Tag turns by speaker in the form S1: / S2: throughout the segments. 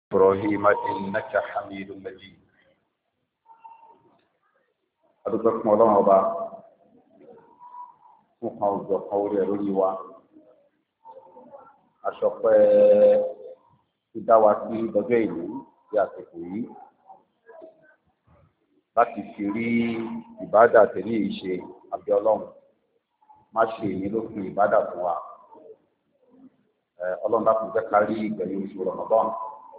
S1: إبراهيم إنك حميد مجيد. أدوكم الله أبا فوق قولي رجوا أشوف ìdáwàsí lọ́jọ́ ìlú tí a ti kù yìí láti fi rí ìbádà tẹ̀lé ìṣe àbí ọlọ́run má ṣe èyí ló fi ìbádà fún wa. Ọlọ́run bá fún jẹ́ ká rí ìgbẹ̀yìn oṣù Ramadan.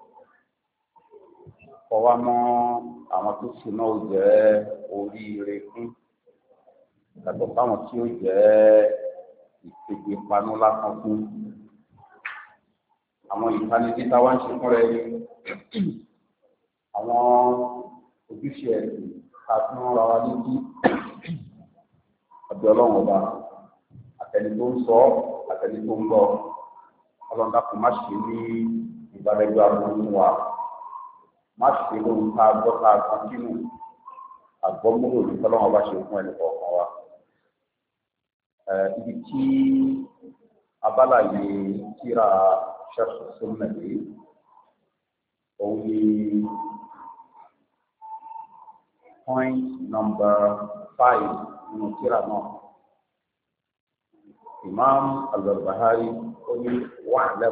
S1: Ọwá mọ́ àwọn tó sì náà jẹ́ oríire fún yàtọ̀ fáwọn tí ó jẹ́ ìpèdè panu lásán fún. Àwọn ìtanijí táwa ń ṣe fúnra ẹni, àwọn ojúṣe ẹ̀sìn àti wọn ra wa létí àbí ọlọ́run ọba àtẹni tó ń sọ àtẹni tó ń gbọ́. Ọlọ́run dákun má ṣe ní ìbálẹ́jọ́ àbúrò fún wa, má ṣe lóhun ká gbọ́ ká kọ́ńtínù àgbọ́múlò ní tọ́lọ́run ọba ṣe fún ẹnì kọ̀ọ̀kan wa. Ibi tí abala yìí kíra ṣẹ́ṣù súnmẹ̀lì òun ni point number 5 nínú kíra náà. Imam al-Barbahari ó ní wa'lam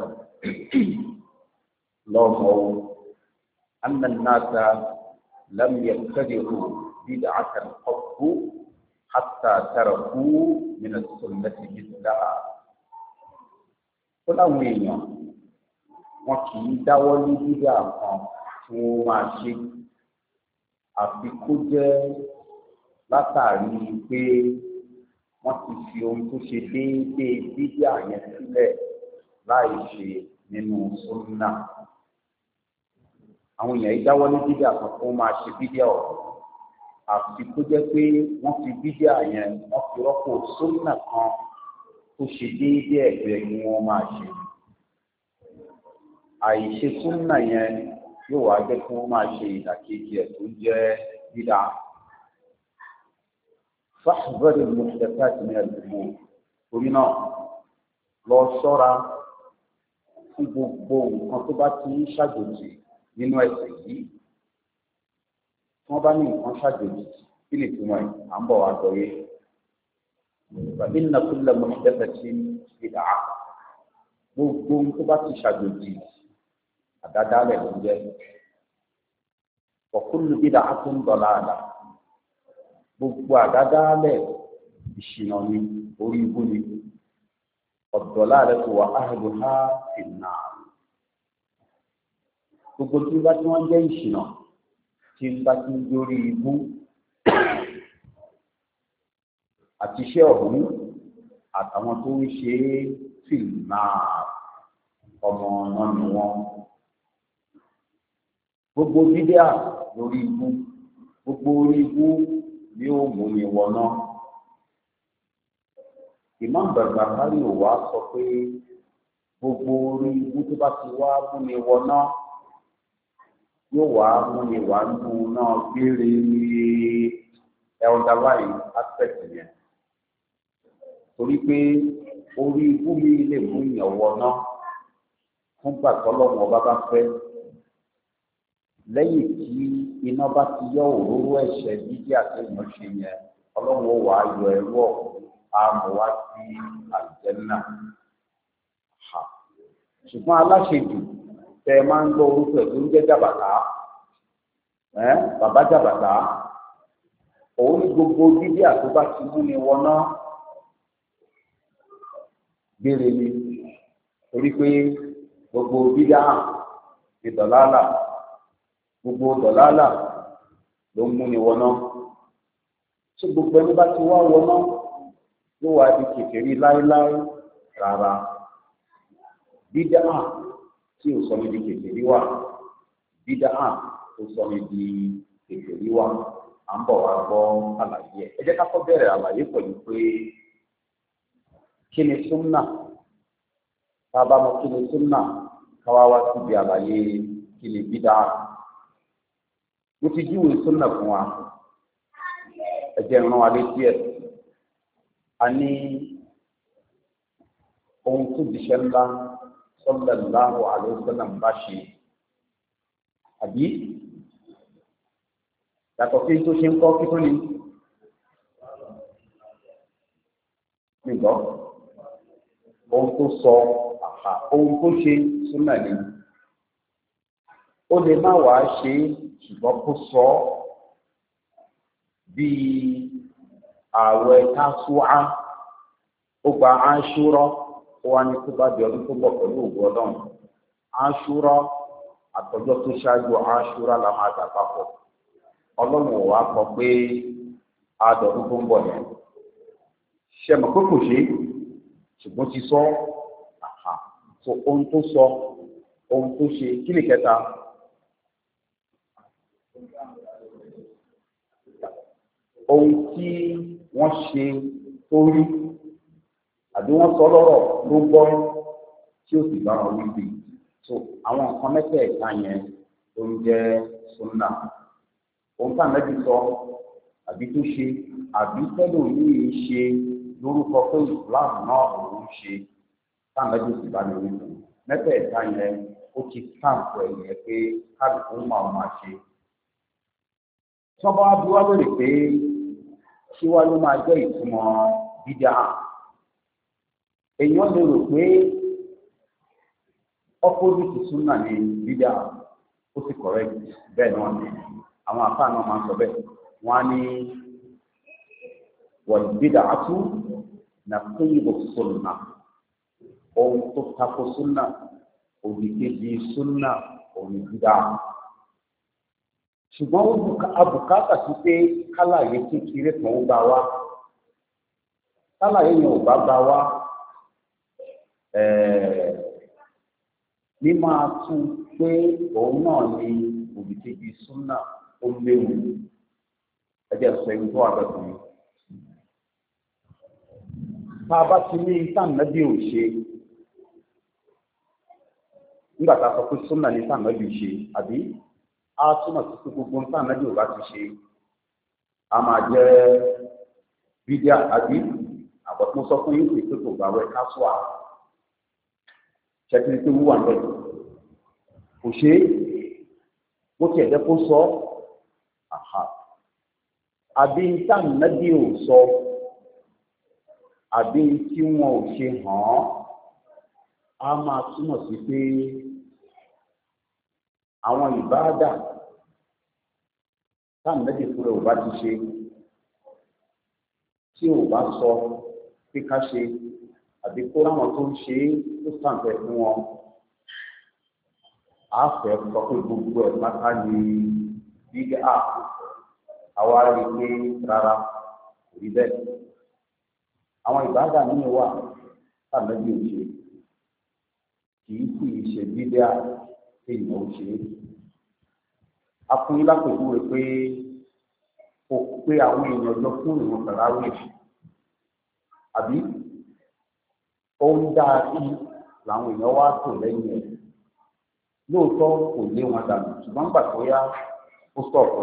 S1: lọ́mọ anna an-nasa lam yabtadi'u bid'atan qattu hatta taraku min as-sunnati mithlaha. Ó láwọn èèyàn wọn kì í dáwọ́ ní dídá kan tí wọ́n máa ṣe àfi kó jẹ́ látàrí pé wọ́n ti fi ohun tó ṣe déédéé dídá yẹn sílẹ̀ láì ṣe nínú súnnà. Àwọn èèyàn yìí dáwọ́ ní dídá kan tí wọ́n máa ṣe dídá ọ̀rọ̀ àfi kó jẹ́ pé wọ́n fi dídá yẹn wọ́n fi rọ́pò súnnà kan tó ṣe déédéé ẹ̀gbẹ́ ni wọ́n máa ṣe. Àìṣe súnnà yẹn yóò wá jẹ́ kí wọ́n máa ṣe ìdàkejì ẹ̀ tó jẹ́ dídá. Fáṣùbọ́dé muhdathati min al-umur. Torí náà lọ ṣọ́ra fún gbogbo nǹkan tó bá ti ń ṣàjòjì nínú ẹ̀sìn yìí. Tí wọ́n bá ní nǹkan ṣàjòjì kí lè túmọ̀ ẹ̀ à ń bọ̀ wá gbọ́ yé. فإن كل محدثة بدعة. Gbogbo tó bá ti ṣàjòjì àdádálẹ̀ ló ń jẹ́. وكل بدعة ضلالة. Gbogbo àdádálẹ̀ ìṣìnà ni orí ibú ni. والضلالة وأهلها في النار. Gbogbo tí bá tí wọ́n jẹ́ ìṣìnà tí bá tí ń dórí ibú àti iṣẹ́ ọ̀hún àtàwọn tó ń ṣe fìlì náà ọmọ náà ni wọ́n. Gbogbo bídíà lórí ibú, gbogbo orí ibú ni ó mú mi wọná. Imam Barbahari ò wá sọ pé gbogbo orí ibú tó bá ti wá mú mi wọná yóò wá mú mi wá nù náà gbére underline aspect yẹn. Torí pé orí ibú mi lè mú yàn wọná fún gbàtọ́lọ́wọ́ ọba bá fẹ́. Lẹ́yìn tí iná bá ti yọ òróró ẹ̀ṣẹ̀ dídí àti ìmọ̀ṣe yẹn, ọlọ́run ó wà á yọ ẹrú ọ̀hún àmọ́ wá sí àlùjánnà. Ṣùgbọ́n aláṣejù tẹ ẹ máa ń gbọ́ orúkọ ẹ̀ tó ń jẹ́ jàbàtà, bàbá jàbàtà, òun ní gbogbo dídí àti bá ti mú ni wọná gbére ni. Torí pé gbogbo bídà ti dọ̀lálà, gbogbo dọ̀lálà ló ń múni wọná. Ṣé gbogbo ẹni bá ti wá wọná ló wá di kèfèrí láéláé? Rárá. Bídà tí ò sọ mi di kèfèrí wà, bídà tó sọ mi di kèfèrí wà. À ń bọ̀ wá gbọ́ àlàyé ẹ̀. Ẹ jẹ́ ká kọ́ bẹ̀rẹ̀ àlàyé pẹ̀lú pé kí ni súnnà? Tá a bá mọ̀ kí ni súnnà, ká wá wá síbi àlàyé kí ni bídà. Mo ti júwe súnnà fún wa. Ẹ jẹ́ rán wa létí ẹ̀. A ní ohun tó jíṣẹ́ ńlá sallallahu alaihi wasallam bá ṣe àbí yàtọ̀ sí tó ṣe ń kọ́ kíkọ́ ni nígbọ́ ohun tó sọ ohun tó ṣe súnà ni ó lè má wàá ṣe ṣùgbọ́n kó sọ bíi ààwẹ̀ tásúà ó gba Àṣúrà ó wá ní tó bá di ọdún tó bọ̀ pẹ̀lú ògùn ọlọ́run Àṣúrà àtọjọ́ tó ṣáájú Àṣúrà la máa dà papọ̀ ọlọ́run ò wá kọ pé àádọ́dún tó ń bọ̀ yẹn ṣe mọ̀ pé kò ṣe ṣùgbọ́n ti sọ so ohun tó sọ ohun tó ṣe kí ni kẹta ohun tí wọ́n ṣe tó rí àbí wọ́n sọ lọ́rọ̀ ló gbọ́ tí ó sì bá wọn wí bí so àwọn nǹkan mẹ́tẹ̀ẹ̀ta yẹn ló ń jẹ́ sunna ohun tá àmẹ́bí sọ àbí tó ṣe àbí tẹ́lẹ̀ òní ṣe lórúkọ pé Islam náà òun ṣe tá àmẹ́bí sì bá mi wí fún mẹ́tẹ̀ẹ̀ta yẹn ó ti káàpọ̀ ẹ̀yẹ pé káàdùkú máa ṣe. tí wọ́n bá wá bí wá lórí pé ṣé wá ló máa jẹ́ ìtumọ̀ bídà èèyàn lè rò pé opposite sunna ni bídà ó sì correct bẹ́ẹ̀ náà ni àwọn àfáà náà máa ń sọ bẹ́ẹ̀ wọ́n á ní wal bid'atu naqidu sunna ohun tó tako sunna òdìkejì sunna òun bídà ṣùgbọ́n abùkátà sí pé kálàyé kékeré kan ó bá wá kálàyé yẹn ò bá wá ní máa tún pé òun náà ni òdìkejì súnà ó léwu ẹjẹ sọ ewu tó wà lọ́dún yìí. tá a bá ti ní ìtànàbí ò ṣe nígbà tá a sọ pé súnà ní ìtànàbí ò ṣe àbí a túmọ̀ sí pé gbogbo ìtànàbí ò bá ti ṣe a máa jẹ́ bídíà àbí àbọ̀tún sọ fún yín pé kò gbà wẹ̀ káṣíwà ṣẹ́kiri tó wúwà lọ́dún kò ṣe é bó tiẹ̀ jẹ́ kó sọ àbí ìtànàbí ò sọ àbí tí wọn ò ṣe hàn án a máa túmọ̀ sí pé àwọn ìbáàdà tànàbí fúnra ò bá ti ṣe tí ò bá sọ pé ká ṣe àbí kó láwọn tó ń ṣe é tó sàǹfẹ̀ fún wọn a fẹ́ sọ pé gbogbo ẹ̀ pátá ní bídà àwa rí i pé rárá kò rí bẹ́ẹ̀ àwọn ìbáàdà míì wà tàbí ò ṣe kì í sì ṣe bídà èèyàn ò ṣe akúnyí lápèjúwe pé kò pé àwọn èèyàn lọ fún ìwọ̀n kàráwé àbí ó ń dá sí làwọn èèyàn wá tò lẹ́yìn ẹ̀ lóòótọ́ kò lé wọn dànù ṣùgbọ́n gbà tó yá ó sọ̀rọ̀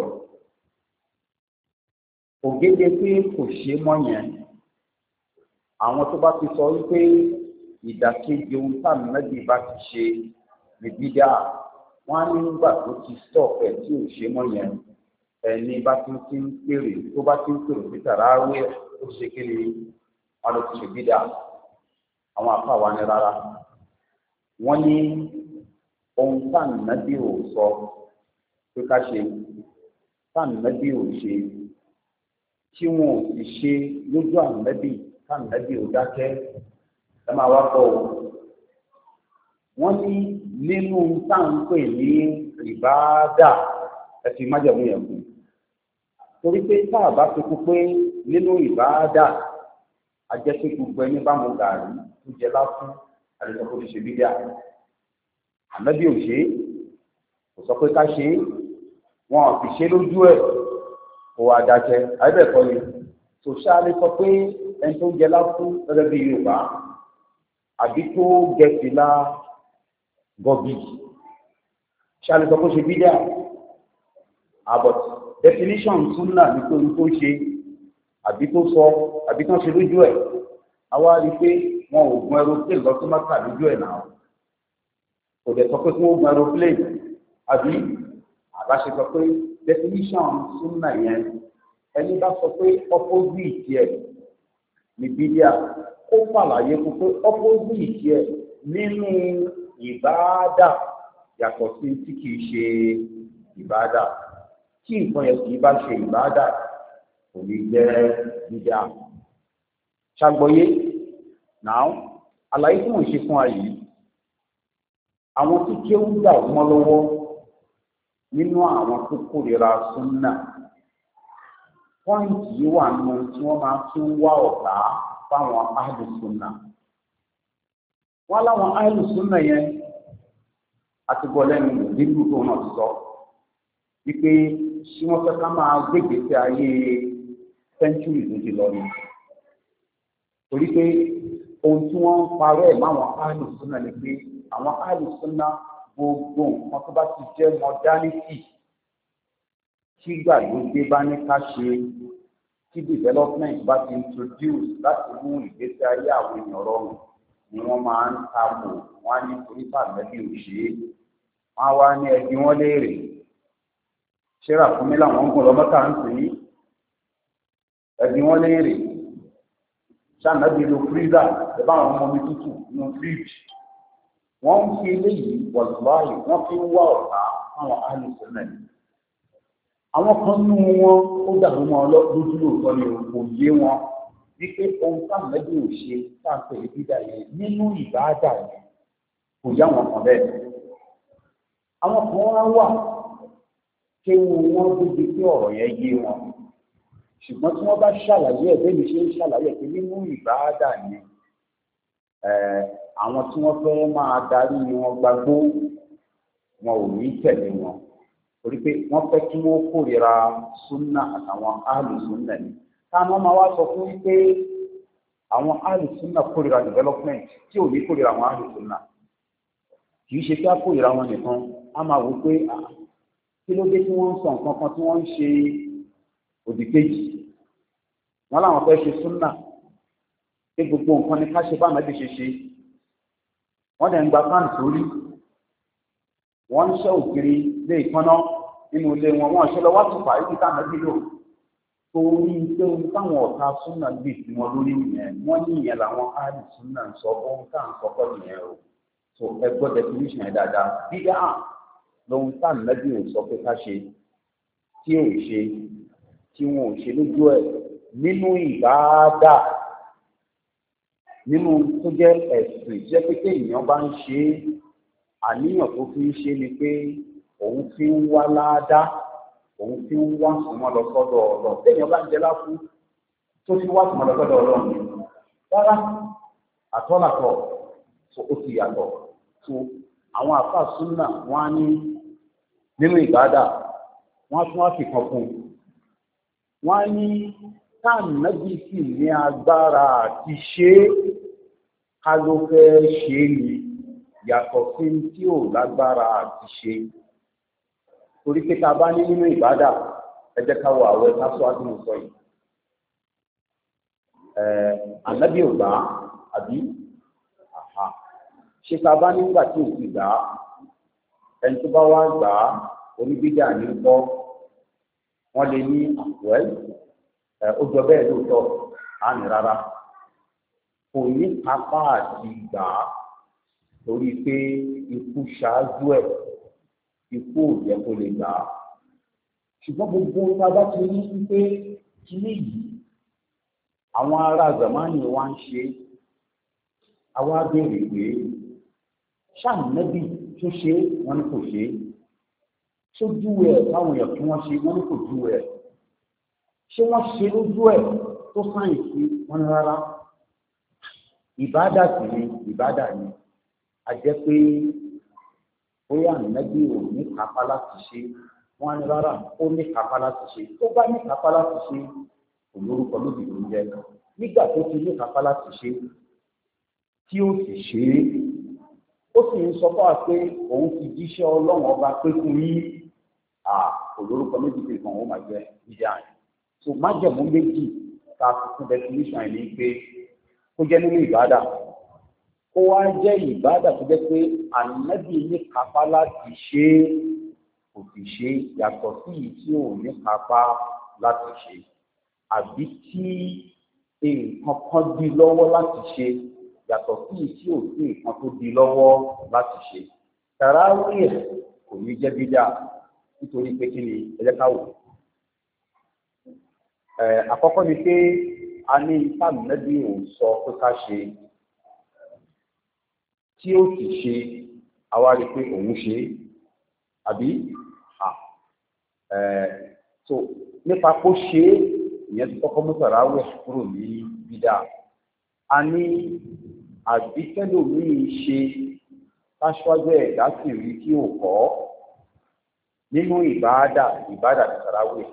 S1: ògèdè pé kò ṣe mọ́ yẹn àwọn tó bá ti sọ wípé ìdàkejì ohun táàmì méjì bá ti ṣe ní bídà wọn á ní nígbà tó ti sọ̀pẹ̀ tí ò ṣe mọ́ yẹn ẹni bá ti ń pèrè tó bá ti ń pèrè sí tàràwé ó ṣe kéde wọn ló ti ṣe bídà àwọn àfáà wa ní rárá wọn ní ohun táàmì méjì ò sọ pé ká ṣe táàmì méjì ò ṣe tí wọn ò sì ṣe lójú àmẹ́bí káàmẹ́bí ò dákẹ́ ẹ máa wá bọ̀ ọ́. wọ́n ní nínú táǹpẹ̀ ní ìbáàdà ẹ fi májẹ̀mú yẹn kù torí pé tá a bá fi kú pé nínú ìbáàdà a jẹ́ pé gbogbo ẹni bá mu gàrí tó jẹ lásán àdéhùn kò fi ṣe bídíà àmẹ́bí ò ṣe é kò sọ pé ká ṣe é wọn ò fi ṣe lójú ẹ̀ kò wá dákẹ́ àbẹ̀kọ́ ni sòṣàlì sọ pé ẹni tó ń jẹ lásán gẹ́gẹ́ bí Yorùbá àbí tó gẹ̀ẹ́sìlá gọ́bì ṣàlì sọ pé ṣe bídíà about definition súnà nítorí tó ṣe àbí tó sọ àbí tó ṣe lójú ẹ̀ àwa rí i pé wọn ò gun aeroplane lọ sí Mákà lójú ẹ̀ náà kò dẹ̀ sọ pé kí wọ́n gun aeroplane àbí àbáṣe sọ pé definition súnà yẹn ẹni bá sọ pé opposite yẹ ní bídíà ó fàlàyé fún pé opposite yẹ nínú ìbáàdà yàtọ̀ sí tí kìí ṣe ìbáàdà tí nǹkan yẹn kìí bá ṣe ìbáàdà kò ní jẹ́ bídíà. ṣàgbọ́yé náà àlàyé tí wọ́n ṣe fún wa yìí àwọn tí kéwú gbà wọ́n lọ́wọ́ nínú àwọn tó kórìíra súnà pọ́ìntì yìí wà nù tí wọ́n máa fi ń wá ọ̀tá fáwọn áàlù súnà. wọ́n láwọn áàlù súnà yẹn àti gbọ́ lẹ́nu nínú tó náà sọ wípé ṣé wọ́n fẹ́ ká máa gbégbé sí ayé sẹ́ńtúrì tó ti lọ ni. torí pé ohun tí wọ́n ń parọ́ ẹ̀ máwọn áàlù súnà ni pé àwọn áàlù súnà gbogbo nǹkan tó bá ti jẹ́ modernity tí gbàgbé bá ní ká ṣe tí development bá ti introduce láti mú ìgbésí ayé àwọn èèyàn rọrùn ni wọ́n máa ń takò wọ́n á ní torí pàmẹ́bí ò ṣe é wọ́n á wá ní ẹbí wọn léèrè ṣẹ́ra fún mi làwọn ń gùn lọ́mọ́ta ń sìn yí ẹbí wọn léèrè ṣàǹdàbí lo freezer ẹ bá àwọn ọmọ mi tútù nínú fridge wọ́n ń fi eléyìí wọ̀lúwàyè wọ́n fi ń wá ọ̀tá àwọn àlùsọ náà àwọn kan nú wọn ó dàrú mọ́ lójú lóòótọ́ ni kò yé wọn wípé ohun táwọn ẹbí ò ṣe táǹpẹ̀ lè dídà yẹn nínú ìbáàdà yẹn kò yá wọn kan bẹ́ẹ̀. àwọn kan wá wà kéwu wọn débi pé ọ̀rọ̀ yẹn yé wọn ṣùgbọ́n tí wọ́n bá ṣàlàyé ẹ̀ bẹ́ẹ̀ ni ṣe ń ṣàlàyé pé nínú ìbáàdà yẹn àwọn tí wọ́n fẹ́ máa darí wọn gbagbó wọn ò ní tẹ̀lé wọn torí pé wọ́n fẹ́ kí wọ́n kórìíra súnà àtàwọn áàlù súnà ni táwọn máa wá sọ fún wípé àwọn áàlù súnà kórìíra development tí ò ní kórìíra àwọn áàlù súnà kì í ṣe kí á kórìíra wọn nìkan á máa wò pé kí ló dé tí wọ́n ń sọ nǹkan kan tí wọ́n ń ṣe òdì kejì wọn làwọn fẹ́ ṣe súnà pé gbogbo nǹkan ni ká ṣe bá àmọ́bí ṣe ṣe wọ́n dẹ̀ ń gba fáànù sórí wọ́n ń ṣe òkiri lé ìkànnà nínú ilé wọn wọ́n ṣe lọ wá tùpà ibi táwọn ẹbí lò torí pé ohun táwọn ọ̀tá súnà gbè sí wọn lórí nìyẹn wọ́n ní ìyẹn làwọn áàdì súnà ń sọ ohun tá à ń sọkọ́ nìyẹn o so ẹ gbọ́ definition yẹn dáadáa bíyà lóhun táwọn ẹbí ò sọ pé ká ṣe tí ò ṣe tí wọn ò ṣe lójú ẹ̀ nínú ìbáadà nínú tó jẹ́ ẹ̀sìn jẹ́ pé kéèyàn bá ń ṣe é àníyàn tó fi ń ṣe ni pé òun fi ń wá láàdá òun fi ń wá sùnmọ́ lọ sọ́dọ̀ ọ̀rọ̀ téèyàn bá ń jẹ láfú tó fi wá sùnmọ́ lọ sọ́dọ̀ ọ̀rọ̀ ni rárá àtọ́làtọ̀ ó ti yàtọ̀ tó àwọn àfà súnà wọn á ní nínú ìbádà wọn á tún wá fi kan fún un wọn á ní táàmì sì ní agbára àti ṣe é ká ló fẹ́ ṣe é ni yàtọ̀ sí tí ò lágbára àti ṣe torí pé tá a bá ní nínú ìbádà ẹ jẹ́ ká wọ àwẹ̀ ká sọ àdúgbò sọ yìí ànábì ò gbà àbí ṣe tá a bá nígbà tí ò ti gbà ẹni tó bá wá gbà oníbíjà ní kọ́ wọ́n lè ní àwẹ̀ ó jọ bẹ́ẹ̀ lóòótọ́ á ní rárá kò ní kápá àti gbà á torí pé ikú ṣáájú ẹ̀ ikú ò yẹ kó lè gbà á ṣùgbọ́n gbogbo ọba bá ti ní pé kíní yìí àwọn ará zamani wa ń ṣe àwa béèrè pé ṣàǹnẹ́bì tó ṣe wọ́n ní kò ṣe sójú ẹ̀ táwọn èèyàn kí wọ́n ṣe wọ́n ní kò jú ẹ̀ ṣé wọ́n ṣe lójú ẹ̀ tó sáyẹ̀nsì wọn rárá ìbádà sì ni ìbádà ni a jẹ́ pé bóyá ànábì ò ní kápá láti ṣe wọn ní rárá ó ní kápá láti ṣe tó bá ní kápá láti ṣe kò lórúkọ lóbi ló ń jẹ nígbà tó ti ní kápá láti ṣe tí ó sì ṣe é ó sì ń sọ fún wa pé òun ti jíṣẹ́ ọlọ́run ọba pé fún yín kò lórúkọ méjì pé kan ó máa jẹ jíjẹ àyè so májẹ̀mú méjì ta fún definition ẹ̀ ní pé kó jẹ́ nínú ìbádà kó wá jẹ́ ìbádà tó jẹ́ pé ànábì ní kápá láti ṣe é kò sì ṣe yàtọ̀ sí èyí tí ò ní kápá láti ṣe àbí tí nǹkan kan di lọ́wọ́ láti ṣe yàtọ̀ sí èyí tí ò sí nǹkan tó di lọ́wọ́ láti ṣe. Tàràwíì kò ní jẹ́ bídà nítorí pé kí ni ẹlẹ́ka wò. Àkọ́kọ́ ni pé a ní sáàmù nẹ́bí ò sọ pé ká ṣe tí ó sì ṣe àwa rí pé òun ṣe àbí so nípa kó ṣe ìyẹn ti kọ́kọ́ mú tàràwíì kúrò ní bídà. A ní àbíkẹ́lòmíì ṣe aṣáájú ẹ̀dá sì rí tí ò kọ́ nínú ìbáàdà ti tàràwíì.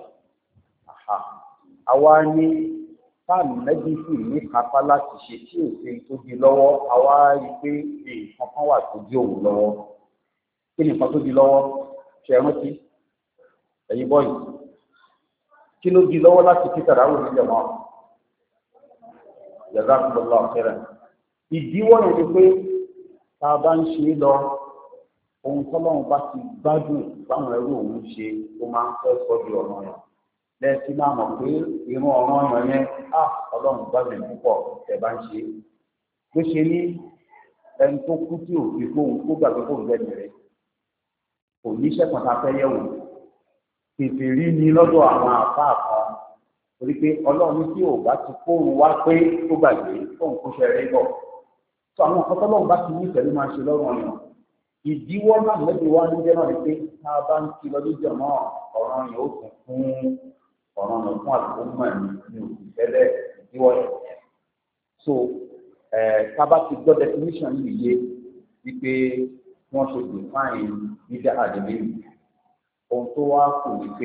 S1: Àwa ní sáàmù nẹ́bí sì ní kápá láti ṣe tí ò ṣe tó di lọ́wọ́ àwa rí pé nǹkan kan wà tó di òun lọ́wọ́. Kí ni nǹkan tó di lọ́wọ́? Ṣe rántí ẹ̀yin bọ́ọ̀lù kí ló di lọ́wọ́ láti kí tàràwíì nílẹ̀ mọ́? Jazakumullahu khairan. Ìdíwọ́ yẹn ni pé tá a bá ń ṣe é lọ ohun tọ́lọ́run bá ti gbádùn báwọn ẹrú òun ṣe ó máa ń fẹ́ sọ́jú ọ̀nà yẹn lẹ́ẹ̀tí máa mọ̀ pé irun ọ̀ràn yẹn ọlọ́run gbádùn púpọ̀ tẹ̀ bá ń ṣe é. Ló ṣe ní ẹni tó kú tí ò fi fóun tó gbàgbé fóun lẹ́nu rẹ̀ kò ní sẹ́kàn tá a fẹ́ yẹ̀wò tètè rí ni lọ́dọ̀ àwọn àfáà kan torí pé ọlọ́run tí ò bá ti fóun wá pé tó gbàgbé fóun kó ṣe rí bọ̀. Sọ àwọn nǹkan tọ́lọ́run bá ti ní ìfẹ́ ló máa ṣe lọ́rùn ọ̀yàn. Ìdíwọ́ náà lẹ́bi wá ní jẹ́ náà ni pé tá a bá ń ti lọ lójú ọ̀nà ọ̀ràn yẹn ó tún fún ọ̀ràn náà fún àlùkò mọ̀ ní òkú tẹ́lẹ̀ ìdíwọ́ yẹn. So tá a bá ti gbọ́ definition yìí yé wípé wọ́n ṣe define bídà àdébí ohun tó wá kù ní pé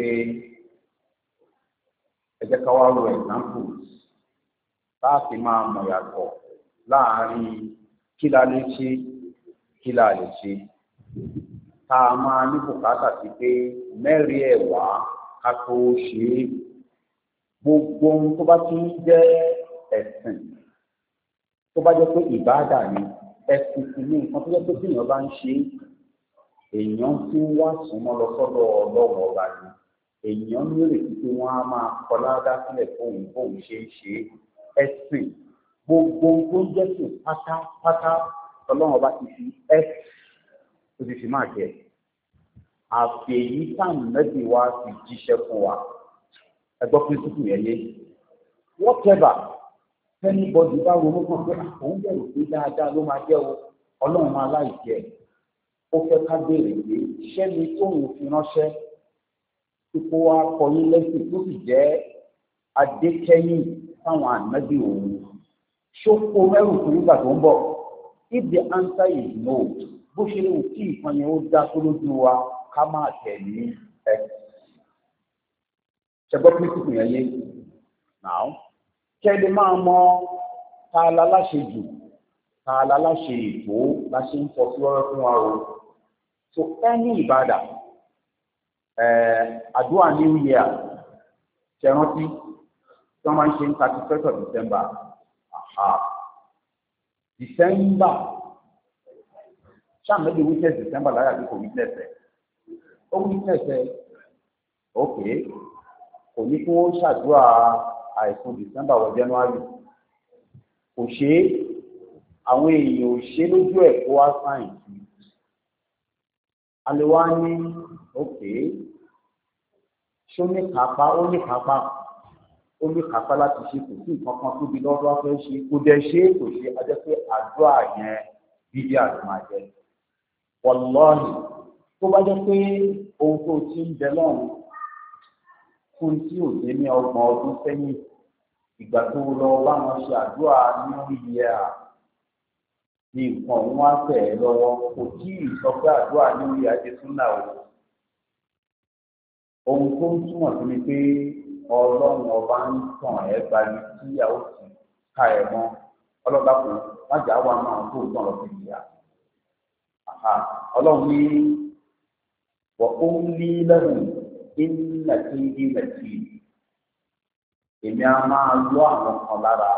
S1: ẹ jẹ́ ká wá lo examples tá a fi máa mọ̀ yàtọ̀ láàárín kí la lè ṣe kí la lè ṣe. Tá a máa ní bùkátà sí pé mẹ́rin ẹ̀wá ká tó ṣe é. Gbogbo ohun tó bá ti ń jẹ́ ẹ̀sìn tó bá jẹ́ pé ìbáàdà ni ẹ̀sìn sì ní nǹkan tó jẹ́ pé tí èèyàn bá ń ṣe èèyàn tí ń wá súnmọ́ lọ sọ́dọ̀ ọlọ́run ọba ni èèyàn ní ìrètí pé wọ́n á máa kọ́ ládá sílẹ̀ fóun ṣe ń ṣe ẹ̀sìn. Gbogbo tó ń jẹ́ sùn pátápátá ọlọ́run ọba ti fi tó ti fi máa jẹ àfẹ̀yí táwọn mẹ́bí wa ti jíṣẹ́ fún wa ẹgbọ́ píríncípù yẹn yé whatever anybody bá ronú kan pé òun bẹ̀rù pé dáadáa ló máa jẹ́ o ọlọ́run máa láìjẹ́ ó fẹ́ ká béèrè pé iṣẹ́ mi tóun fi ránṣẹ́ tí kò wá kọyín lẹ́sìn tó sì jẹ́ adékẹ́yìn táwọn ànábì òun ṣókó mẹ́rù fún nígbà tó ń bọ̀. If the answer is no bó ṣe lè wù kí ìkan yẹn ó dá tó lójú wa ká máa tẹ̀lé ẹ̀. ṣẹgbọ́n píríncípù yẹn yé now kẹ́lẹ́ máa mọ ta la láṣẹ jù ta la láṣẹ ètò la ṣe ń fọ sí wọ́rọ́ fún wa o. So ẹni ìbàdà àdúrà new year ṣe rántí tí wọ́n máa ń ṣe ní 31st of December. December ṣáà mẹ́bí witness December láyà bí kò witness ẹ̀ ó witness ẹ̀ ok kò ní kí wọ́n ṣàdúrà àìsàn December wọ January kò ṣe é àwọn èèyàn ò ṣe lójú ẹ̀ kó wá sáyìn àlewá ní ok ṣó ní kápá ó ní kápá láti ṣe kò sí nǹkan kan tóbi lọ́dọ́ fẹ́ ṣe kò dẹ̀ ṣe kò ṣe a jẹ́ pé àdúrà yẹn bíbí àdúrà jẹ́ wọlọ́ọ̀nì tó bá jẹ́ pé ohun tó ti ń bẹ lọ́run fún tí ò dé ní 30 ọdún sẹ́yìn ìgbà tó lọ bá wọn ṣe àdúrà nínú iye ní nǹkan òun wá tẹ̀ ẹ́ lọ́wọ́ kò tí ì sọ pé àdúrà nínú iye adésúnà ohun tó ń túmọ̀ sí ni pé ọlọ́run ọba ń tàn ẹ́ gbani tí ìyàwó sì ká ẹ̀ mọ́ ọlọ́ba kò májà wà náà tó tàn lọ sí ìyá. Ọlọ́run ní wọ́n ó ń lé lẹ́hùn ìnàtí èmi á máa lọ àwọn kan lára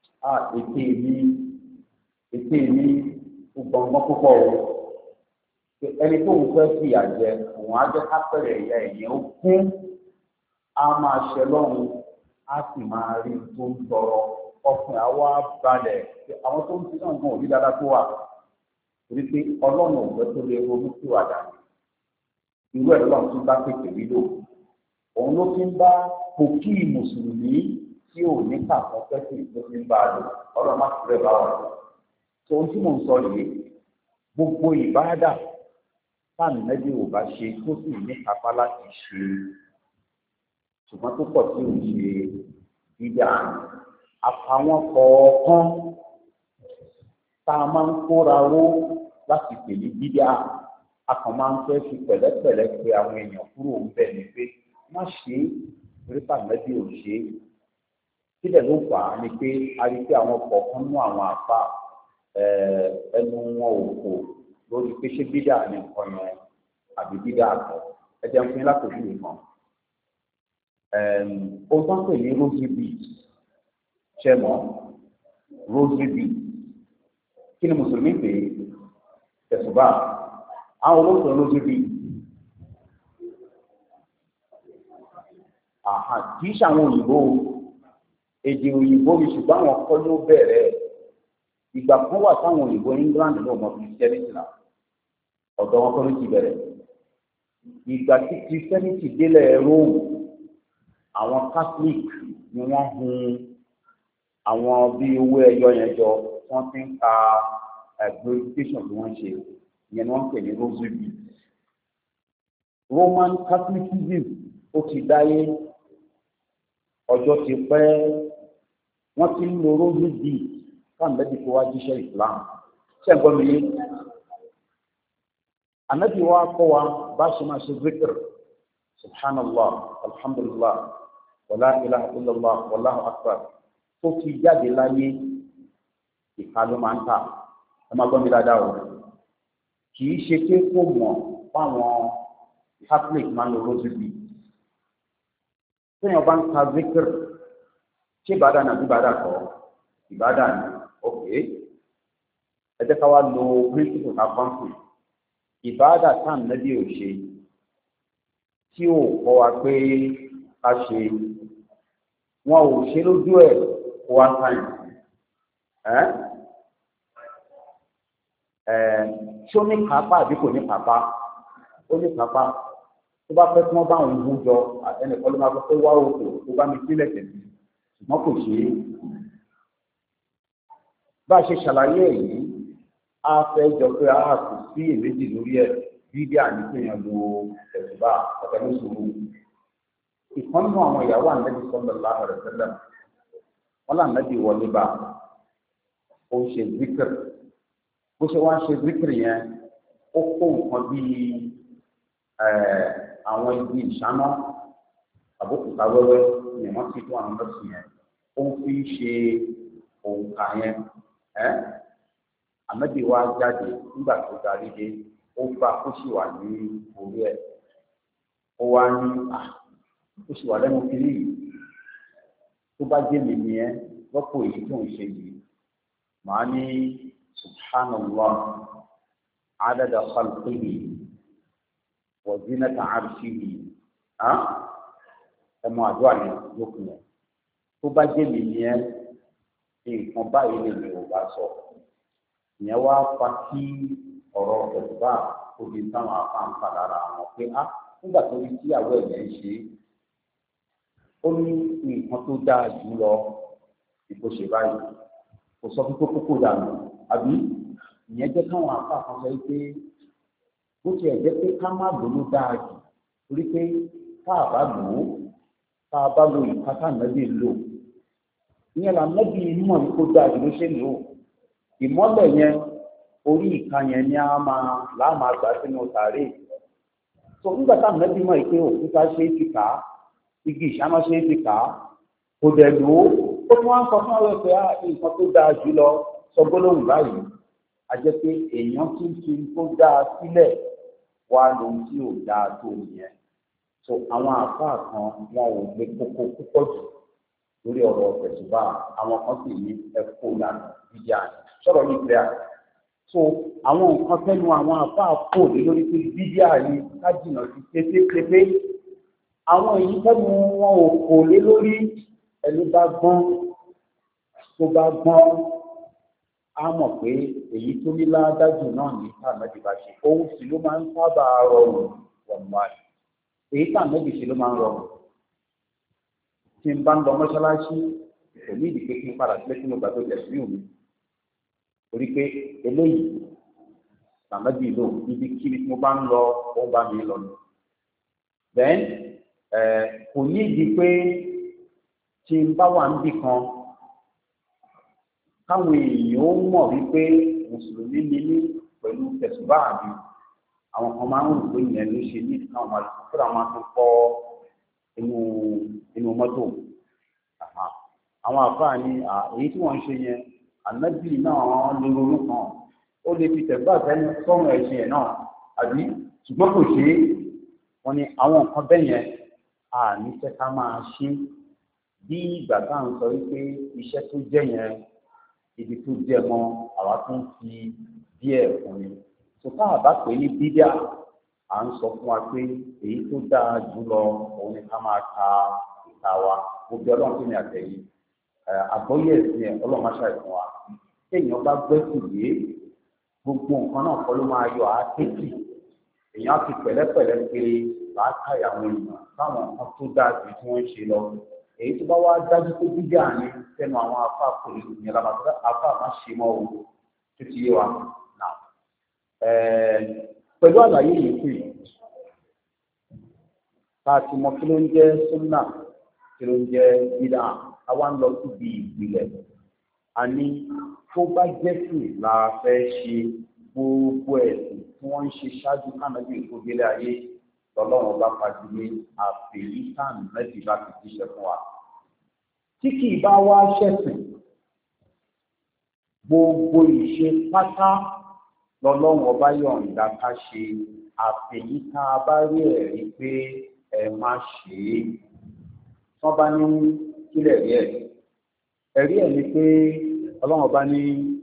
S1: ètè mi gbọ̀ngbọ̀n púpọ̀ o ẹni tó ń fẹ́ fìyà jẹ òun á jẹ́ kápẹ́rẹ́ ẹ̀yà ẹ̀yìn ó kún á máa ṣẹ lọ́run á sì máa rí tó ń tọrọ ọkùnrin àwa balẹ̀ àwọn tó ń ti náà gan òbí dáadáa tó wà torí pé ọlọ́run ò fẹ́ tó lè ronú sí wàdà irú ẹ̀ lọ́run tún bá pèpè lílò òun ló fi ń bá pòkí mùsùlùmí tí ò ní kàkọ́ fẹ́sì ló fi ń bá a lò ọlọ́run má ti rẹ̀ bá wà lọ. tó ohun tí mò ń sọ yìí gbogbo ìbáàdà táàmì mẹ́bí ò bá ṣe tó sì ní kápá láti ṣe ṣùgbọ́n tó pọ̀ tí ò ṣe dídá àfàwọn kọ̀ọ̀kan tá a máa ń kóra ró láti pèlè dídá a kàn máa ń fẹ́ fi pẹ̀lẹ́pẹ̀lẹ́ pé àwọn èèyàn kúrò ń bẹ̀ ni pé má ṣe é rí tàbí ò ṣe é síbẹ̀ ló fà á ni pé a rí pé àwọn kọ̀ọ̀kan mú àwọn àfa ẹnu wọn ò kò lórí pé ṣé bídà ní nǹkan yẹn àbí bídà àtọ̀ ẹ jẹun fún yín látòjú nìkan ohun tó ń pè ní rosary bead ṣe mọ́ rosary bead kí ni mùsùlùmí pè é tẹ̀sùbà àwọn olóòtú rosary bead kì í ṣe àwọn òyìnbó èdè òyìnbó ni ṣùgbọ́n àwọn kọ́ ló bẹ̀rẹ̀ ìgbà kan wà táwọn òyìnbó England ló mọ Christianity náà ọ̀dọ̀ wọn kọ́ ló ti bẹ̀rẹ̀ ìgbà tí Christianity délẹ̀ Rome àwọn Catholic ni wọ́n hun àwọn bíi owó ẹyọ yẹn jọ wọ́n ti ń ka glorification tí wọ́n ṣe ìyẹn ni wọ́n ń pè ní rosary bead Roman Catholicism ó ti dáyé ọjọ́ ti pẹ́ wọ́n ti ń lo rosary bead káàmẹ́bí kó wá jíṣẹ́ Islam ṣé ẹ̀gbọ́n mi yé ànábì wa kọ́ wa bá ṣe máa ṣe zikr subhanallah alhamdulillah wàlá ilaha illallah wallahu akbar tó fi jáde láyé ìka ló máa ń tà ẹ máa gbọ́ mi dáadáa o kì í ṣe pé kó mọ̀ fáwọn Catholic máa ń lo rosary bead téèyàn bá ń ka zikr ṣé ìbádà nàbí ìbádà kọ́ ìbádà ni ok ẹ jẹ́ ká wá lo principle ká kọ́ńtì ìbádà táwọn nẹ́bí ò ṣe tí ò kọ́ wa pé ká ṣe wọn ò ṣe lójú ẹ̀ kó wá sáyìn ṣé ó ní kápá àbí kò ní kápá ó ní kápá tó bá fẹ́ kí wọ́n bá òun hú jọ ẹnìkan ló máa fẹ́ wá òkò tó bá mi sílẹ̀ tẹ̀lé ṣùgbọ́n kò ṣe é bá a ṣe ṣàlàyé èyí a fẹ́ jọ pé a kò sí èméjì lórí ẹ̀ bíbí àníkèèyàn lo ẹ̀sùbà ọ̀tẹ̀lẹ́sùrù ìkan nínú àwọn ìyàwó ànábì sallallahu alaihi wasallam wọn làǹdàbí wọlé bá ó ń ṣe zikr bó ṣe wá ń ṣe zikr yẹn ó kó nǹkan bíi àwọn igi ìṣáná àbókùtà wẹ́wẹ́ ni wọ́n ti tó àwọn nọ́ọ̀sì yẹn ó ń fi ṣe òǹkà yẹn ànábì wa jáde nígbà tó darí dé ó bá kó sì wà ní orí ẹ̀ ó wá ní ó sì wà lẹ́nu kiri yìí tó bá jẹ́ mi nìyẹn lọ́pọ̀ èyí tó ń ṣe yìí màá ní subhanallah adada khalqihi wa zinata arshihi ẹmọ àdúrà yẹn lókun yẹn tó bá jẹ́ mi nìyẹn nǹkan báyìí lè mi ò bá sọ ìyẹn wá fa kí ọ̀rọ̀ ẹ̀dùbà kò di táwọn afáǹfà lára wọn pé nígbà tó rí tíyàwó ẹ̀ ń ṣe ó ní nǹkan tó dáa jù lọ ìkóṣe báyìí kò sọ fún kókó dànù àbí ìyẹn jẹ́ káwọn afáǹfà sọ pé bó tiẹ̀ jẹ́ pé ká má lò ló dáa jù torí pé tá a bá lò ó tá a bá lo ìkátà nẹ́bí lò ìyẹn là nẹ́bí mọ̀ ní kó dáa jù ló ṣe lò ó ìmọ́lẹ̀ yẹn orí ìka yẹn ni a máa gbà sínú sàárè tó nígbà tá nẹ́bí mọ̀ pé òkúta ṣe é ti kà á igi ìṣáná ṣe é ti kà á kò dẹ̀ lò ó ó tún wá ń sọ fún àwọn ẹ̀fẹ́ nǹkan tó dáa jù lọ sọ gbólóhùn báyìí a jẹ́ pé èèyàn tí ń fi tó dáa sílẹ̀ wá lóhun tí ò dáa tó yẹn so àwọn àfáà kan wọn ò gbé kókó púpọ̀ jù lórí ọ̀rọ̀ tẹ̀sùbà àwọn kan sì ní ẹ̀kọ́ ìlànà jíjà sọ̀rọ̀ yìí pẹ́ so àwọn nǹkan tẹnu àwọn àfáà kò lé lórí pé bídíà ni ká jìnnà sí pépépépé àwọn èyí tẹnu wọn ò kò lé lórí ẹni bá gbọ́n tó bá gbọ́n á mọ̀ pé èyí tó ní ládájú náà ní tàmẹ́bí bá ṣe òun sì ló máa ń sábà rọrùn wọ̀nba èyí tàmẹ́bí ṣe ló máa ń rọrùn tí n bá ń lọ mọ́ṣáláṣí kò ní ìdí pé kí n padà sílé kí n gbà tó jẹ̀ sí òun torí pé eléyìí tàmẹ́bí lò ibi kíbi tí mo bá ń lọ ó bá mi lọ ni then kò ní ìdí pé tí n bá wà níbì kan káwọn èèyàn ó mọ̀ wípé mùsùlùmí ni mí pẹ̀lú tẹ̀sùbá mi àwọn kan máa ń rò pé ìyẹn ló ṣe ní káwọn máa lò fúnra máa tún kọ́ inú mọ́tò àwọn àfáà ní èyí tí wọ́n ń ṣe yẹn ànábì náà lè ronú kan ó lè fi tẹ̀sùbá sọ́run ẹ̀sìn ẹ̀ náà àbí ṣùgbọ́n kò ṣe é wọ́n ní àwọn nǹkan bẹ́ẹ̀ yẹn àní fẹ́ ká máa ṣe bí ìgbà tá à ń sọ wípé iṣẹ́ tó jẹ́ yẹn ibi tó jẹ́ mọ́ àwa tó ń fi díẹ̀ fún mi tó ká àbá pé ní bídíà à ń sọ fún wa pé èyí tó dáa jùlọ òun ni ká máa ta ìta wa gbogbo ọlọ́run tó ní àtẹ̀yìn àgbọ́yé ẹ̀sìn ẹ̀ ọlọ́run máa ṣàìfún wa téèyàn bá gbẹ́sùn yé gbogbo nǹkan náà kọ́ ló máa yọ àákéjì èèyàn ti pẹ̀lẹ́pẹ̀lẹ́ pé làákàyà àwọn èèyàn táwọn nǹkan tó dáa jù tí wọ́n ń ṣe lọ èyí tó bá wá dájú pé bídíà ni sẹ́nu àwọn afá kòlì ìyẹn lábàtà afá máa ṣe mọ́ o tó ti yé wa náà pẹ̀lú àlàyé yìí pé tá a ti mọ kí ló ń jẹ́ súnà kí ló ń jẹ́ bídà àwa ń lọ síbi ìpìlẹ̀ àní tó bá jẹ́ sí la fẹ́ ṣe gbogbo ẹ̀sìn tí wọ́n ń ṣe ṣáájú kánàbí ìgbógbélé ayé lọ́lọ́run bá fagilé àfèyí sáàmì mẹ́tì láti jíṣẹ́ fún wa. Tí kì í bá wá ṣẹ̀sìn, gbogbo ìṣe pátá lọ́lọ́run ọba yọ̀ǹda ká ṣe àfèyí tá a bá rí ẹ̀rí pé ẹ má ṣe é. Wọ́n bá ní kílẹ̀ rí ẹ̀. Ẹ̀rí ẹ̀ ni pé ọlọ́run ọba ní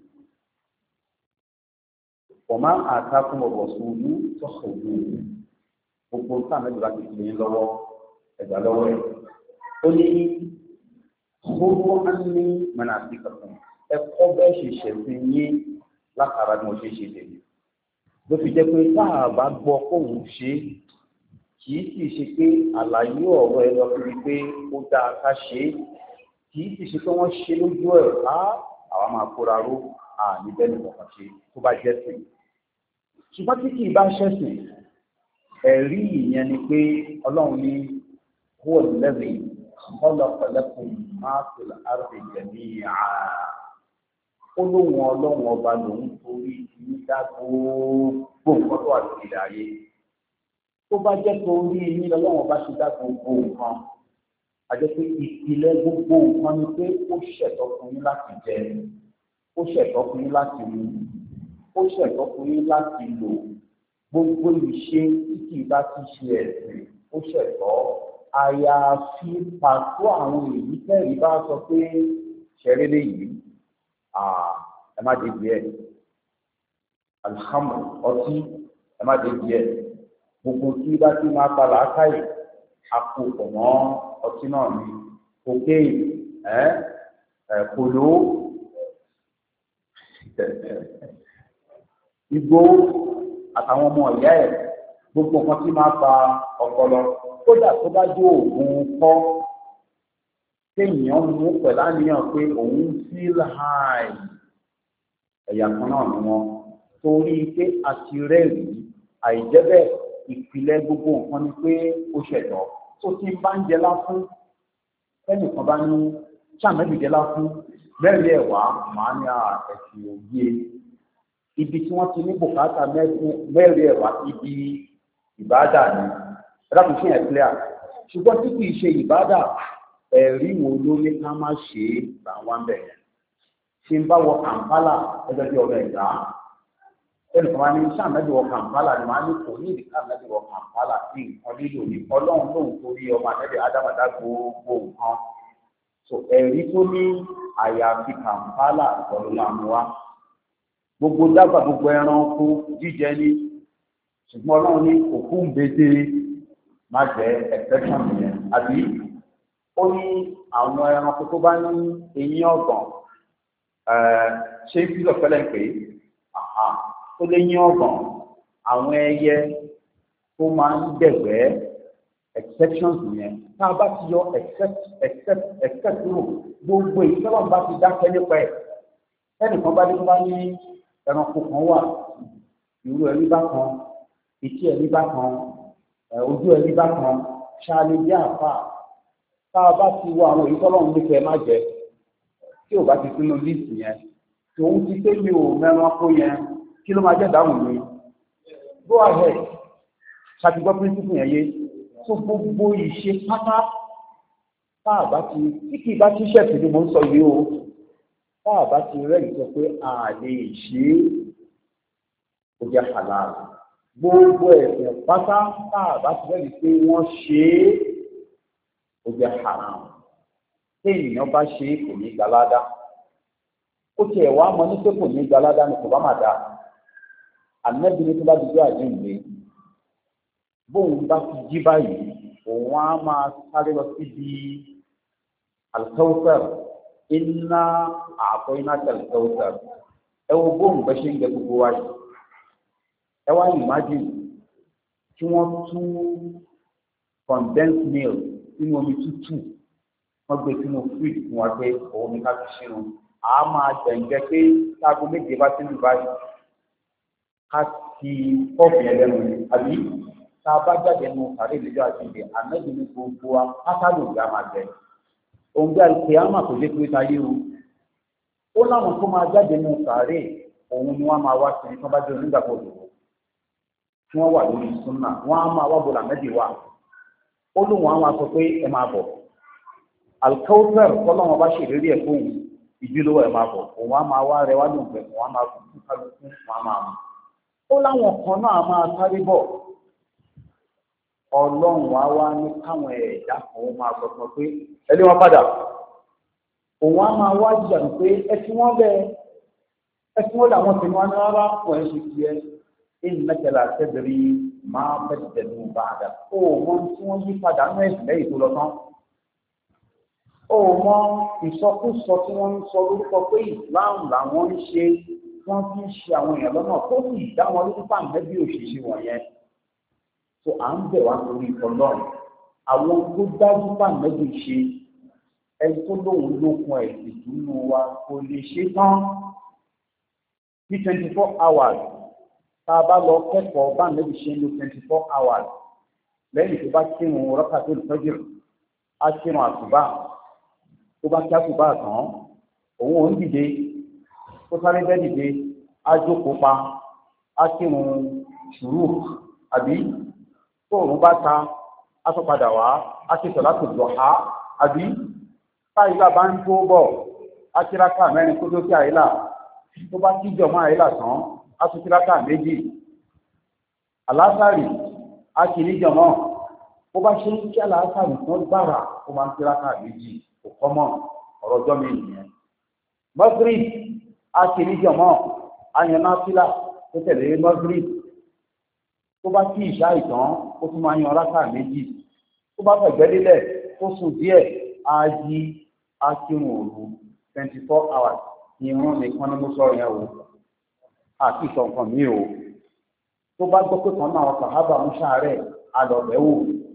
S1: ọ̀má àtàkùn ọ̀rọ̀ sùúrù tó ṣòwò gbogbo nǹkan mẹ́jọ láti fi yín lọ́wọ́ ẹ̀gbà lọ́wọ́ ẹ̀. Ó ní gbogbo á ní mọ̀nà àti kankan ẹ̀kọ́ bẹ́ẹ̀ ṣe ṣẹ̀sìn yín látara bí mo ṣe ṣe tèmi. Ló fi jẹ́ pé tá a bá gbọ́ kóun ṣe kì í sì ṣe pé àlàyé ọ̀rọ̀ ẹ lọ síbi pé ó dáa ká ṣe é kì í sì ṣe pé wọ́n ṣe lójú ẹ̀ àwa máa kóra ró àní bẹ́ẹ̀ nìkan kan ṣe tó bá jẹ́ sìn. Ṣùgbọ́n tí kì í bá ṣẹ̀sìn ẹ̀rí ìyẹn ni pé ọlọ́run ní huwa alladhi khalaqa lakum ma fil ardi jami'a ó lóun ọlọ́run ọba lòun torí ní dá gbogbo nǹkan tó wà lórí ilẹ̀ ayé tó bá jẹ́ torí ní ọlọ́run ọba ṣe dá gbogbo nǹkan a jẹ́ pé ìpìlẹ̀ gbogbo nǹkan ni pé ó ṣẹ̀tọ́ fún yín láti jẹ ó ṣẹ̀tọ́ fún yín láti mu ó ṣẹ̀tọ́ fún yín láti lò gbogbo ìṣe tí kì í bá ti ṣe ẹ̀sìn ó ṣẹ̀tọ́ àyàfi pàtó àwọn èyí tẹ́rì bá sọ pé ṣẹ̀rẹ́lẹ̀ yìí ẹ má dé díẹ̀ alhamdu ọtí ẹ má dé díẹ̀ gbogbo tí bá ti máa pa làákàyè àpò pọ̀ mọ́ ọtí náà ní kokéè kòló igbó àtàwọn ọmọ ìyá ẹ̀ gbogbo nǹkan tí máa fa ọpọlọ kódà tó bá jó oògùn kọ́ kéèyàn mú pẹ̀lú àníyàn pé òun feel high ẹ̀yà kan náà ni wọ́n torí pé a ti rẹ́ẹ̀rí àìjẹ́ bẹ́ẹ̀ ìpìlẹ̀ gbogbo nǹkan ni pé ó ṣẹ̀tọ́ tó ti bá ń jẹ láfún ẹnìkan bá ní sàmẹ́bì jẹ láfún mẹ́rin ẹ̀wà màá ní ẹ̀sìn òye ibi tí wọ́n ti ní bùkátà mẹ́rin ẹ̀wà ibi ìbádà ni ẹ̀dàkùn sí ẹ̀kílẹ̀ ṣùgbọ́n tí kìí ṣe ìbádà ẹ̀rí wo ló ní ká má ṣe é làwọn bẹ̀rẹ̀ ṣe ń bá wọ kàǹpálà ẹgbẹ́ bí ọmọ ẹ̀dá ẹnìkan wá ní sàmẹ́bì wọ kàǹpálà ni wọ́n á ní kò ní ìdí sàmẹ́bì wọ kàǹpálà sí nǹkan lílo ní ọlọ́run lóhùn torí ọmọ àtẹ́bí ádámàdá gbogbo nǹkan so ẹ̀rí tó ní àyàfi kàǹpálà ọ̀rọ̀ máa mú wa gbogbo dábàá gbogbo ẹranko jíjẹ ní ṣùgbọ́n ọlọ́run ní òkú ń bété má jẹ́ exception nìyẹn àbí ó ní àwọn ẹranko tó bá ní eyín ọ̀gbọ̀n ṣé fílọ̀ fẹ́lẹ̀ pé tó lé yín ọ̀gbọ̀n àwọn ẹyẹ tó máa ń dẹ̀gbẹ́ exceptions nìyẹn tá a bá ti yọ except kúrò gbogbo èyí tó bá ti dákẹ́ nípa ẹ̀ ẹnìkan bá dé tó bá ní ẹranko kan wà irú ẹ̀rí bá kan etí ẹ̀rí bá kan ojú ẹ̀rí bá kan ṣáálẹ̀ jẹ́ àfà tá a bá ti wọ àwọn èyí tọ́lọ́run ní kẹ́ ẹ má jẹ tí ò bá ti sínú líìsì yẹn tòun ti pé mi ò mẹ́ranko yẹn kí ló máa jẹ́ dáhùn mi go ahead ṣàtìgbọ́ píríncípù yẹn yé tó gbogbo ìṣe pátá tá a bá ti tí kì í bá ti ṣẹ̀sì ni mo ń sọ yìí o tá a bá ti rẹ́ẹ̀dì sọ pé a lè ṣe é ó jẹ́ halal gbogbo ẹ̀sìn pátá tá a bá ti rẹ́ẹ̀dì pé wọ́n ṣe é ó jẹ́ haram tí ènìyàn bá ṣe é kò ní gbalada ó tiẹ̀ wá mọ ní pé kò ní gbalada ni kò bá má dáa ànábì ní tó bá dúdú àjíǹde bóun bá ti jí báyìí òun á máa sáré lọ síbi Al-Kawthar inna a'tainaka al-Kawthar ẹ wo bóun bẹ ṣe ń jẹ gbogbo wáyé ẹ wá imagine tí wọ́n tú condensed milk sínú omi tútù wọ́n gbé sínú fridge fún wa pé òun ní ká fi ṣírun àá máa gbẹ̀ǹgẹ́ pé táago méje bá ti ń lù báyìí ká ti kọ́ọ̀fù yẹn lẹ́nu àbí tá a bá jáde nù sàré ìlú àjíǹde ànábì ní gbogbo wa pátálù ìyá máa jẹ òun bí àlùkè àmà kò dé pé táyé o ó láwọn tó máa jáde nù sàré òun ni wọ́n máa wá sí ní sọ́bàjẹ́ onígbàgbọ́ òdòdó tí wọ́n wà lórí súnà wọ́n á máa wá bọ̀lá mẹ́bí wa ó lóun á máa sọ pé ẹ máa bọ̀ Al-Kawthar kọ́lọ́wọ́n bá ṣèlérí ẹ̀ fóun ìdílówó ẹ̀ máa bọ̀ òun á máa wá rẹ wá lóun pẹ̀ òun á máa kú kálukú wọn á máa mú ó láwọn kan náà máa sáré bọ̀ ọlọ́run wá wá ní káwọn ẹ̀dá kan ó máa sọ pé ẹni wọn padà òun á máa wá jìyà pé ẹtí wọn làwọn tí wọn ní rárá wọn ẹ ṣe tiẹ̀ innaka la tadri ma baddalu ba'da ó wọn tí wọn yí padà ní ẹsẹ̀ lẹ́yìn tó lọ tán ó mọ ìsọkúsọ tí wọn ń sọ lórúkọ pé Islam làwọn ń ṣe wọn fi ń ṣe àwọn èèyàn lọ́nà tó sì dá wọn lójú pàǹdẹ́ bí òṣìṣẹ́ wọ̀nyẹn tó à ń bẹ̀ wá lórí Ọlọ́run àwọn tó dájú pàǹdẹ́ ṣe ẹni tó lóun lókun ẹ̀sìn nínú wa kò lè ṣe tán ní 24 hours tá a bá lọ kẹ́kọ̀ọ́ pàǹdẹ́ ṣe ń lo 24 hours lẹ́yìn tó bá kírun rọ́kàtó ìtọ́jú á kírun àsùbá tó bá kí àsùbá tán òun ò ń dìde ó sáré bẹ́ẹ̀ dìde á jókòó pa á kírun ṣùrù àbí tóòrùn bá ta á tó padà wá á ti sọ̀ láti dùhà àbí táyìlá bá ń tó bọ̀ á kíráká mẹ́rin kó tó kí àyílà tó bá kí jọmọ́ àyílà tán á tún kíráká méjì àlásàrì á kì ní jọmọ́ ó bá ṣe ń kí àlásàrì tán gbàrà ó máa ń kíráká méjì kò kọ́mọ̀ ọ̀rọ̀ ọjọ́ mi nìyẹn Maghrib akìníjọmọ́ ayannáfílà tó tẹ̀lé Maghrib tó bá kí ìṣá ìtàn ó tún máa yan rákà méjì tó bá fẹ̀gbẹ́ lélẹ̀ tó sùn díẹ̀ á yí akírun òru 24 hours ìrún nìkan ni mo sọ yẹn o àti ìsọ̀kan mi o tó bá gbọ́ pé kan náà àwọn sàhábà ń ṣàárẹ̀ alọ̀bẹ̀wò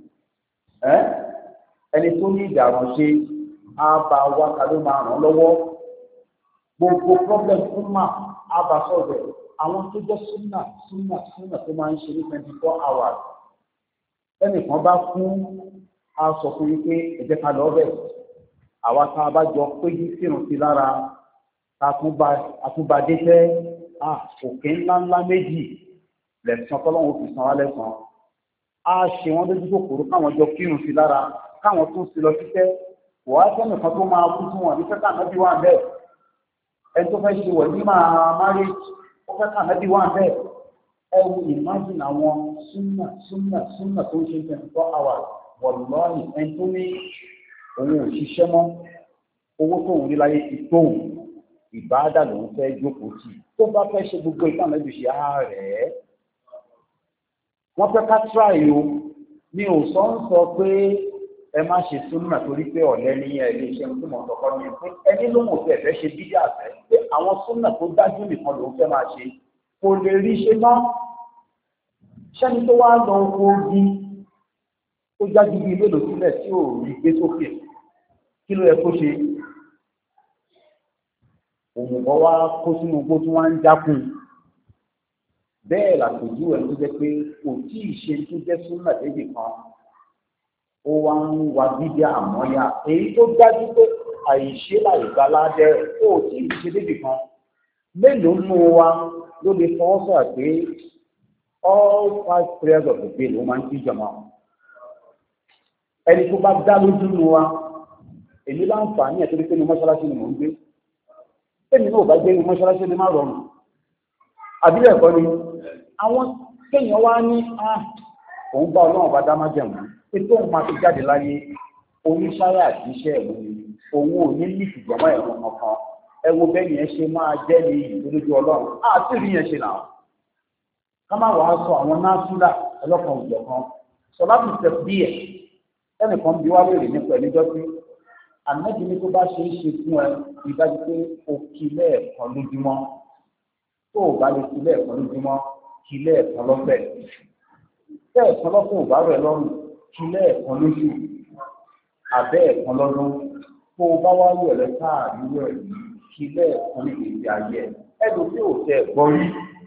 S1: ẹni tó ní ìdàrún ṣe á bá wá ká ló máa ràn lọ́wọ́ gbogbo problem fún mà á bá sọ̀rọ̀ àwọn tó jẹ́ súnà tó máa ń ṣe ní 24 hours ẹnìkan bá fún a sọ fún yín pé ẹ jẹ́ ká lọ bẹ̀ àwa tá a bá jọ péjú sírun sí lára àtúbadé fẹ́ òkè ńláńlá méjì lẹ̀sán tọ́lọ́wọ́n fi san wá lẹ́sàn á ṣe wọ́n lójú kòkòrò káwọn jọ kírun sí lára káwọn tún sí lọ títẹ́ wò á sẹ́nìkan tó máa kú fún wọn ní fẹ́ká náà bí wà bẹ́ẹ̀ ẹni tó fẹ́ ṣe wọ̀ ní máa marriage ó fẹ́ ká náà bí wà bẹ́ẹ̀ ẹ wo imagine àwọn súnà tó ń ṣe 24 hours wọ̀lọ́ọ̀nì ẹni tó ní òun ò ṣiṣẹ́ mọ́ owó tóun rí láyé ti tóun ìbáàdà lòun fẹ́ jókòó tì tó bá fẹ́ ṣe gbogbo ìtàn lẹ́bi ṣe ààrẹ wọ́n fẹ́ ká tíráì o mi ò sọ pé ẹ má ṣe súnmọ́ torí pé ọ̀lẹ́ ní ilé iṣẹ́ tó mọ̀ ọ̀tọ̀kọ́ ní pé ẹni ló mọ̀ fẹ́ fẹ́ ṣe bídí àfẹ́ pé àwọn súnmọ́ tó dájú nìkan lòún fẹ́ máa ṣe kò lè rí ṣe mọ́ ṣẹ́ni tó wá lọ owó bí ó jáde bí ilé lòsílẹ̀ tí ò rí gbé sókè kí ló yẹ kó ṣe òmùgọ̀ wá kó sínú igbó tí wọ́n ń jákun bẹ́ẹ̀ làpèjú ẹ̀ tó jẹ́ pé kò tí ì ṣe tó jẹ́ súnmọ́ déjì kan ó wá ń wa bíbí àmọ́yà èyí tó dájú pé àìṣe láìgbà ládẹ́ ó tí ì ṣe déjì kan mélòó nù wa ló lè fọwọ́ sọ̀rọ̀ pé all 5 prayers of the day ló máa ń kí jọmọ́ ẹni tó bá dá lójú nù wa èmi láǹfààní ẹ̀ tó lè pé ní mọ́ṣáláṣí ni mò ń gbé èmi náà bá gbé ní mọ́ṣáláṣí ni má rọrùn àbílẹ̀ ẹ̀kọ́ ni àwọn kéèyàn wá ní òun bá ọlọ́run bá dá májẹ̀mú pé tóun máa fi jáde láyé oníṣáyà àti iṣẹ́ ẹ̀rọ ni òun ò ní ní ìgbọ̀mọ́ ẹ̀rọ kankan ẹ wo bẹ́ẹ̀ yẹn ṣe máa jẹ́ ní ìdólójú ọlọ́run àti rí yẹn ṣe là ká má wàá sọ àwọn násúlà ọlọ́kan òjò kan sọ láti tẹ̀ díẹ̀ ẹnìkan bí wá lèrè nípa ẹ̀níjọ́ pé ànájú ní tó bá ṣe é ṣe fún ẹ ìdájú pé o kí lẹ́ẹ̀kan lójúmọ́ tó o bá lè kí lẹ́ẹ̀kan lójúmọ́ kí lẹ́ẹ̀kan lọ́fẹ̀ lẹ́ẹ̀kan lọ́fẹ̀ ò bá rẹ̀ lọ́rùn kí lẹ́ẹ̀kan lójú àbẹ́ ẹ̀kan lọ́dún tó o bá wá wẹ̀ rẹ káàrí rẹ̀ kí lẹ́ẹ̀kan ní ìgbésí ayé ẹ̀dùn tí ò tẹ̀ gbọ́ rí.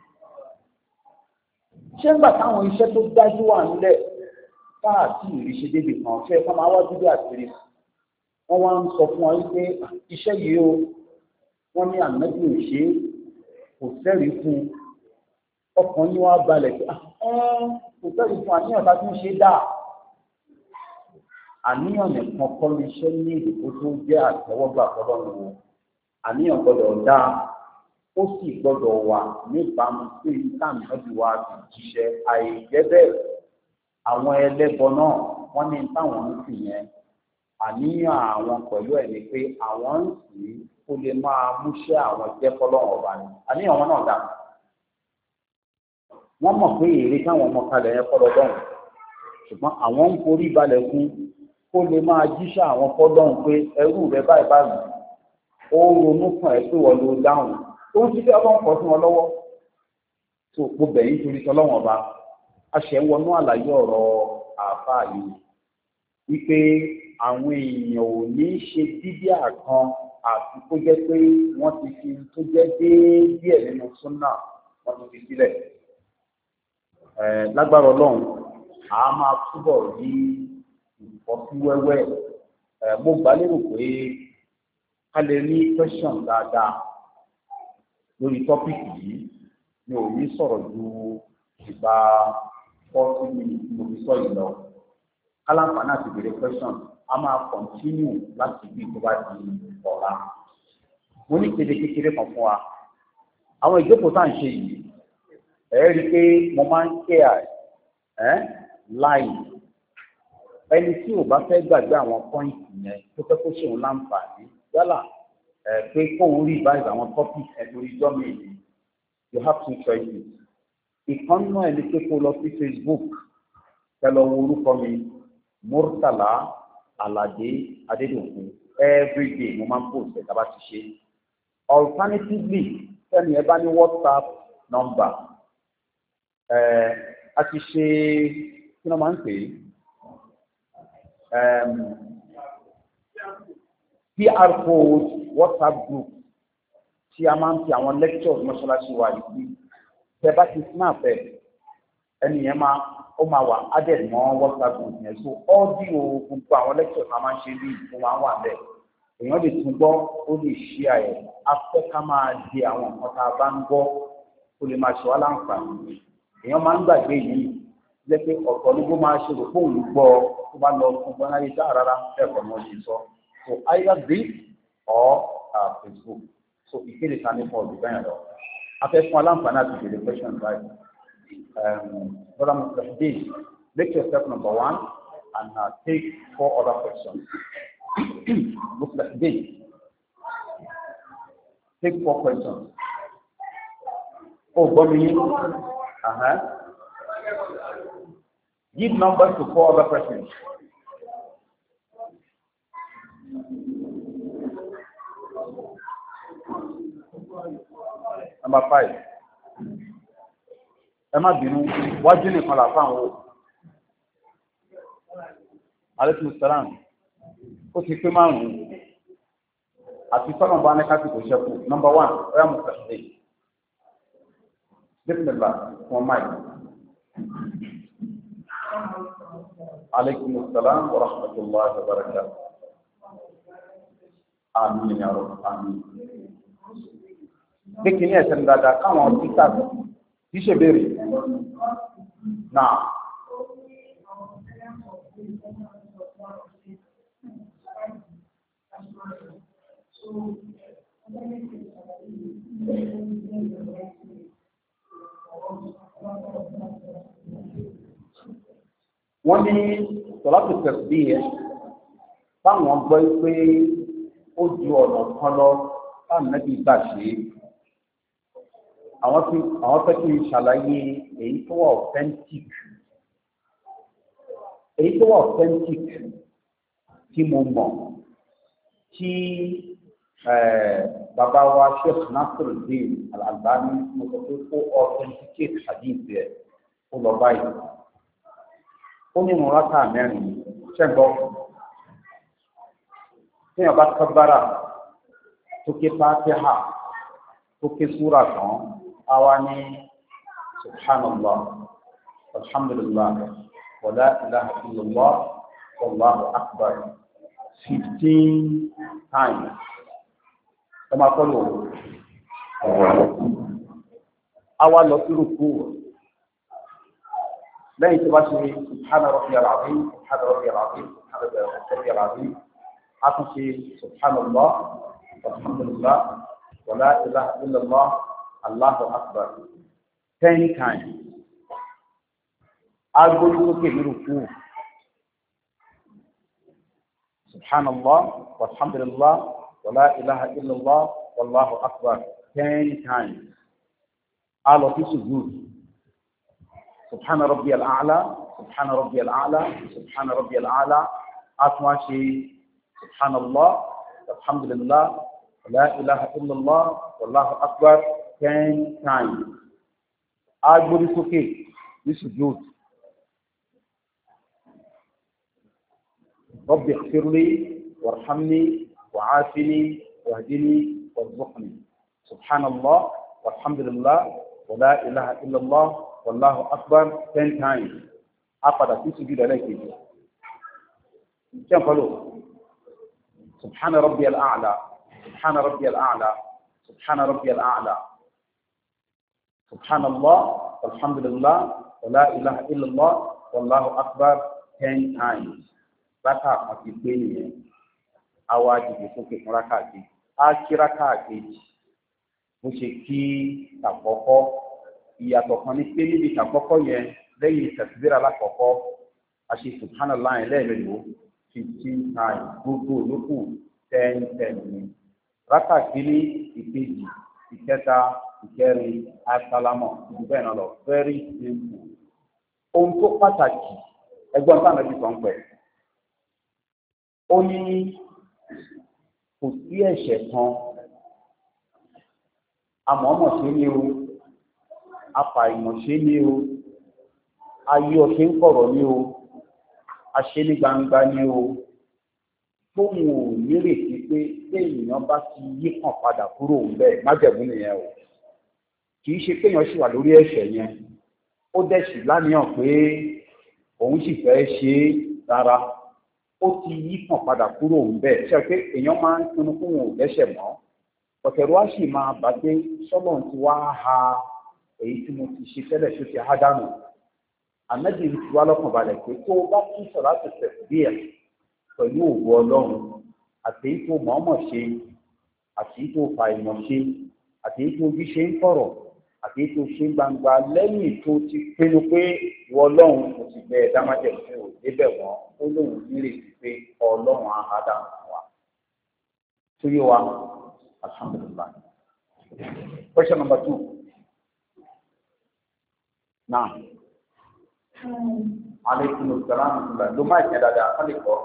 S1: ṣé ń gbà táwọn iṣẹ́ tó dájú wà nílẹ̀ káàkiri ìríṣẹ́ débi kan fẹ́ ká máa wá dúdú àtìrí wọ́n wá ń sọ fún wa wípé iṣẹ́ yìí o wọ́n ní ànábì ò ṣe kò sẹ́rìí fún ọkàn yín wá balẹ̀ pé kò sẹ́rìí fún àníyàn bá tún ṣe dáa àníyàn nìkan kọ́ ní iṣẹ́ ní ìdìbò tó jẹ́ àtẹ́wọ́gbà fọlọ́run o àníyàn gbọ́dọ̀ dáa ó sì gbọ́dọ̀ wà níbàámu sí ìtànàbí wa ti jíṣẹ́ àìjẹ́ bẹ́ẹ̀ àwọn ẹlẹ́bọ náà wọ́n ní táwọn ń sìn yẹn àníyàn àwọn pẹ̀lú ẹ̀ ni pé àwọn ń sìn kó lè máa múṣẹ́ àwọn jẹ́ fọlọ́run ọba ni àníyàn wọn náà dà wọ́n mọ̀ pé èrè táwọn ọmọ kalẹ̀ yẹn kọ́ lọ́dọ̀ọ̀hún ṣùgbọ́n àwọn ń forí balẹ̀ fún kó lè máa jíṣẹ́ àwọn fọlọ́run pé ẹrú rẹ báyìí báyìí ó ronú fún ẹ pé wọ́n ló dáhùn tó ń ṣiṣẹ́ ọlọ́run kọ́ sí wọn lọ́wọ́ tó gbogbo bẹ̀yìn torí tọ́lọ́wọ́n ọba aṣẹ ń wọnú àlàyé ọ̀rọ̀ àáfàá yìí wípé àwọn èèyàn ò ní ṣe bíbíà kan àti kó jẹ́ pé wọ́n ti fi tó jẹ́ déédéé nínú súnà wọ́n ti fi sílẹ̀ lágbára ọlọ́run a máa túbọ̀ rí ìfọ́síwẹ́wẹ́ mo gbà lérò pé ká lè rí question dáadáa lórí tọ́pìkì yìí mi ò ní sọ̀rọ̀ ju ìgbà 40 minutes mo fi sọ yìí lọ kálánfààní àti ìbéèrè question a máa continue láti bí tó bá di ọ̀la mo ní kéde kékeré kan fún wa àwọn ìjókòó tá à ń ṣe yìí rí i pé mo máa ń ẹ̀ láì ẹni tí ò bá fẹ́ gbàgbé àwọn pọ́ìntì yẹn tó fẹ́ kó ṣe òun láǹfààní yálà pé kóun rí ìbáyìí àwọn topic ẹ̀dùn ìjọ mi you have 2 choices ìkan náà ẹni pé kó lọ sí Facebook kẹlọ wo orúkọ mi Murtala Alade Adédọ̀kun everyday mo máa ń post ẹ̀ tá a bá ti ṣe alternatively sẹ́ni ẹ bá ní WhatsApp number a ti ṣe kí ló máa ń pè PR code WhatsApp group tí a máa ń fi àwọn lectures mọ́ṣáláṣí wa yìí tẹ bá ti snap ẹ ẹni yẹn ó máa wà added mọ́ WhatsApp group yẹn so audio gbogbo àwọn lectures a máa ń ṣe bí ìfún wa wà bẹ́ẹ̀ èèyàn lè tún gbọ́ ó lè share ẹ̀ afẹ́ ká máa di àwọn nǹkan tá a bá ń gbọ́ kó lè máa ṣe wá láǹfààní èèyàn máa ń gbàgbé yìí jẹ́ pé ọ̀pọ̀ ní bó máa ṣe rò fóun gbọ́ tó bá lọ fún gbọ́n láyé tá rárá ẹ̀kọ́ ni wọ́n ti sọ so either this or Facebook so ìkéde ta ní fún ọdún bẹ́ẹ̀ lọ afẹ́ fún aláǹfààní àti ìbéèrè question right brother Mustahideen make yourself number 1 and take 4 other questions Mustahideen take 4 questions Oh, Bomi. Give numbers to 4 other persons. Number 5. Ẹ má bínú, wájú nìkan là fáwọn o. Alaykum salam. Ó ti pé 5. Àti sọ́nà bá ní káàkiri kò ṣẹ́kù. Number 1, ọ̀yá mo fẹ̀sẹ̀. Bismillah, fún Mike. Alaykum salam wa rahmatullahi wa barakatuh. Àmín ya Rabb, àmín. Bí kìíní ẹ̀sẹ̀ ń dáadáa káwọn títà kìí ṣe béèrè. Náà. Wọ́n ní sọ̀látù tasbih báwọn gbọ́ pé ó ju ọ̀nà kan lọ táwọn Nábì gbà ṣe. Àwọn fẹ́ kí n ṣàlàyé èyí tó wà authentic. Èyí tó wà authentic tí mo mọ̀ tí bàbá wa Sheikh Nasiruddin Al-Albani mo sọ pé ó authenticate hadith rẹ̀ ó lọ báyìí. Ó ní ìrun rákà 4 ṣẹ́gbọ́. Téèyàn bá kábàrà tó ké Fátíhà tó ké súrà tán àwa ní subhanallah alhamdulillah wa la ilaha illallah wallahu akbar 15 times. Ẹ máa kọ́ lò ó. Àwa lọ sí rúkú lẹ́yìn tó bá ṣe subhana rabbiyal azim subhana rabbiyal azim subhana rabbiyal azim a tún ṣe subhanallah alhamdulillah wa la ilaha illallah allahu akbar 10 times. Agbóyún sókè ní rúkú subhanallah walhamdulillah wa la ilaha illallah wallahu akbar 10 times. A lọ sí sujud. سبحان ربي الأعلى سبحان ربي الأعلى سبحان ربي الأعلى أتماشي سبحان الله الحمد لله لا إله إلا الله والله أكبر 10 times. أجبري سوكي بسجود. ربي اغفر لي وارحمني وعافني واهدني وارزقني سبحان الله والحمد لله ولا إله إلا الله والله أكبر 10 times. أقدر في سجود عليك. كم قالوا سبحان ربي الأعلى سبحان ربي الأعلى سبحان ربي الأعلى سبحان الله والحمد لله ولا إله إلا الله والله أكبر 10 times. Raka àti pé nìyẹn. Àwa àjèjì sókè fún raka àti. A kí raka àkejì. Bó ṣe kí àkọ́kọ́. Ìyàtọ̀ kan ní pé níbi ìtàkọ́kọ́ yẹn lẹ́yìn tẹ̀síbíra lákọ̀ọ́kọ́ a ṣe subhanallah lẹ́ẹ̀mẹ́lò 15 times gbogbo olókù 10 ní. Rákà kìíní ìkejì ìkẹta ìkẹrin asálámọ̀ ìdúgbò náà lọ very simple. Ohun tó pàtàkì ẹgbọ́n táwọn ẹbí kan pẹ̀. Ó ní kò sí ẹ̀ṣẹ̀ kan àmọ́mọ̀ ṣe ní o. Apàìmọ̀ṣe ní o, ayé ọ̀ṣẹ́ ń kọ̀rọ̀ ní o, aṣe ní gbangba ní o, tóun ò nírètí pé téèyàn bá ti yí kàn padà kúrò ńbẹ̀ májẹ̀mú nìyẹn o. Kì í ṣe péèyàn ṣì wà lórí ẹ̀ṣẹ̀ yẹn, ó dẹ̀sì láníyàn pé òun sì fẹ́ ṣe é rárá, ó ti yí kàn padà kúrò ńbẹ̀. Ṣé pé èèyàn máa ń pinnu fún òun ò dẹ́ṣẹ̀ mọ́, ọ̀tẹ̀rù á sì máa bá pé sọ́lọ́run ti wá ha èyí tí mo ti ṣe tẹ́lẹ̀ tó ti há dànù. Ànábì ti wá lọ́kàn balẹ̀ pé tó o bá tún sọ̀rọ̀ láti tẹ̀sí díẹ̀ pẹ̀lú òwò Ọlọ́run àti èyí tó mọ̀ọ́mọ̀ ṣe àti èyí tó fa ìmọ̀ ṣe àti èyí tó ojú ṣe ń kọ̀rọ̀ àti èyí tó ṣe ń gbangba lẹ́yìn tó ti pinnu pé ìwọ Ọlọ́run kò sì bẹ ẹ̀dá májẹ̀ fún ò débẹ̀ wọ́n ó lóun nírètí pé Ọlọ́run á há dànù wa. Tó yé wa, alhamdulillah. Question number 2. náà aleykum salaam ló máa jẹ dáadáa kán lè kọ́.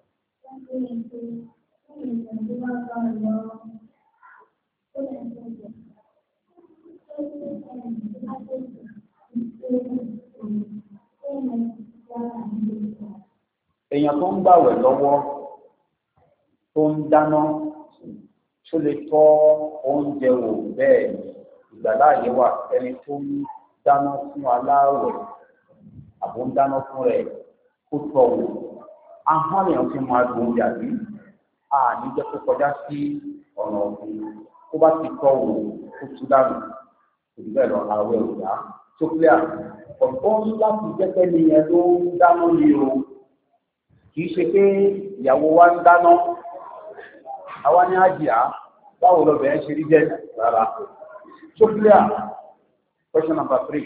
S1: Èèyàn tó ń gbàwẹ̀ lọ́wọ́ tó ń dáná tó lè tọ́ oúnjẹ wò bẹ́ẹ̀ ìgbàláàyè wà ẹni tó ń dáná fún aláàwẹ̀ àbò ń dáná fún rẹ̀ kó tọ́ wò. Ahọ́n èèyàn fi máa dùn oúnjẹ àbí àní jẹ́ kó kọjá sí ọ̀nà ọ̀gbìn kó bá ti tọ́ wò kó tú dànù kò ní bẹ́ẹ̀ lọ àwẹ̀ òyà tó clear. Ọ̀pọ̀ láti jẹ́ pé nìyẹn ló ń dáná ni o kì í ṣe pé ìyàwó wa ń dáná àwa ní àjìá báwo lọ́bẹ̀ẹ́ ṣe rí jẹ́ rárá. So clear. Question number 3.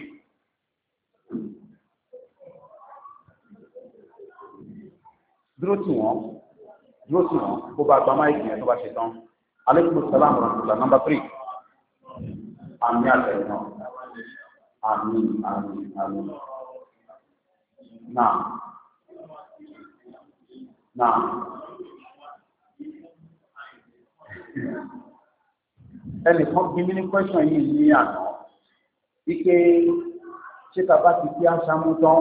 S1: Dúró tì wọ́n kó bá gba máìkì yẹn tó bá ṣe tán. Aleykum salaam wa rahmatulah. Number 3. Àmì àtẹ̀yìn náà. Àmín. Náà. Ẹnìkan bí mí ní question yìí ní àná. Wípé ṣé ta bá ti kí aṣáájú tán?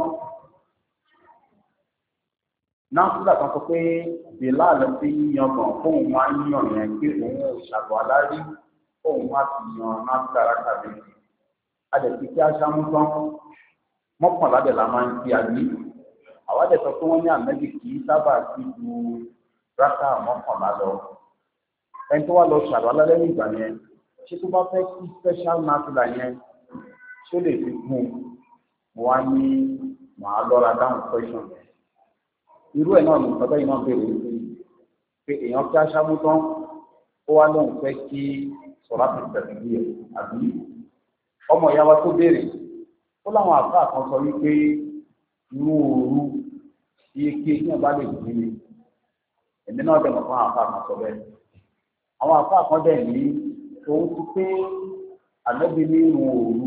S1: Náà kan sọ pé bèlà lọ sí yíyangan fóun máa ń yàn yẹn pé òun ò ṣàbọ̀ alárí fóun má ti yan náà dára tàbí. Adẹ̀sí kí aṣáájú tán mọ́kànlá dẹ̀ la máa ń kí àbí. Àwa dẹ̀ sọ pé wọ́n ní àmẹ́bí kì í sábà sí ju rákà mọ́kànlá lọ. Ẹni tó wá lọ ṣàbọ̀ alálẹ́ nígbà yẹn ṣé tó bá fẹ́ kí special nafila yẹn ṣó lè fi kún mo wá ní màá lọ́ra dáhùn question yẹn. Irú ẹ̀ náà ní ìtọ́jú yìí náà béèrè pé èèyàn kí aṣáájú tán ó wá lóun fẹ́ kí sọ̀rọ̀ àti tẹ̀síbí ẹ̀ àbí. Ọmọ ìyá wa tó béèrè ó láwọn àfáà kan sọ wípé irú òru iye kí èèyàn bá lè gbé mi èmi náà dẹ̀ mọ̀ fún àfáà kan sọ bẹ́ẹ̀. Àwọn àfáà kan dẹ̀ ní òun ti pé àlẹ́bí ní irun òru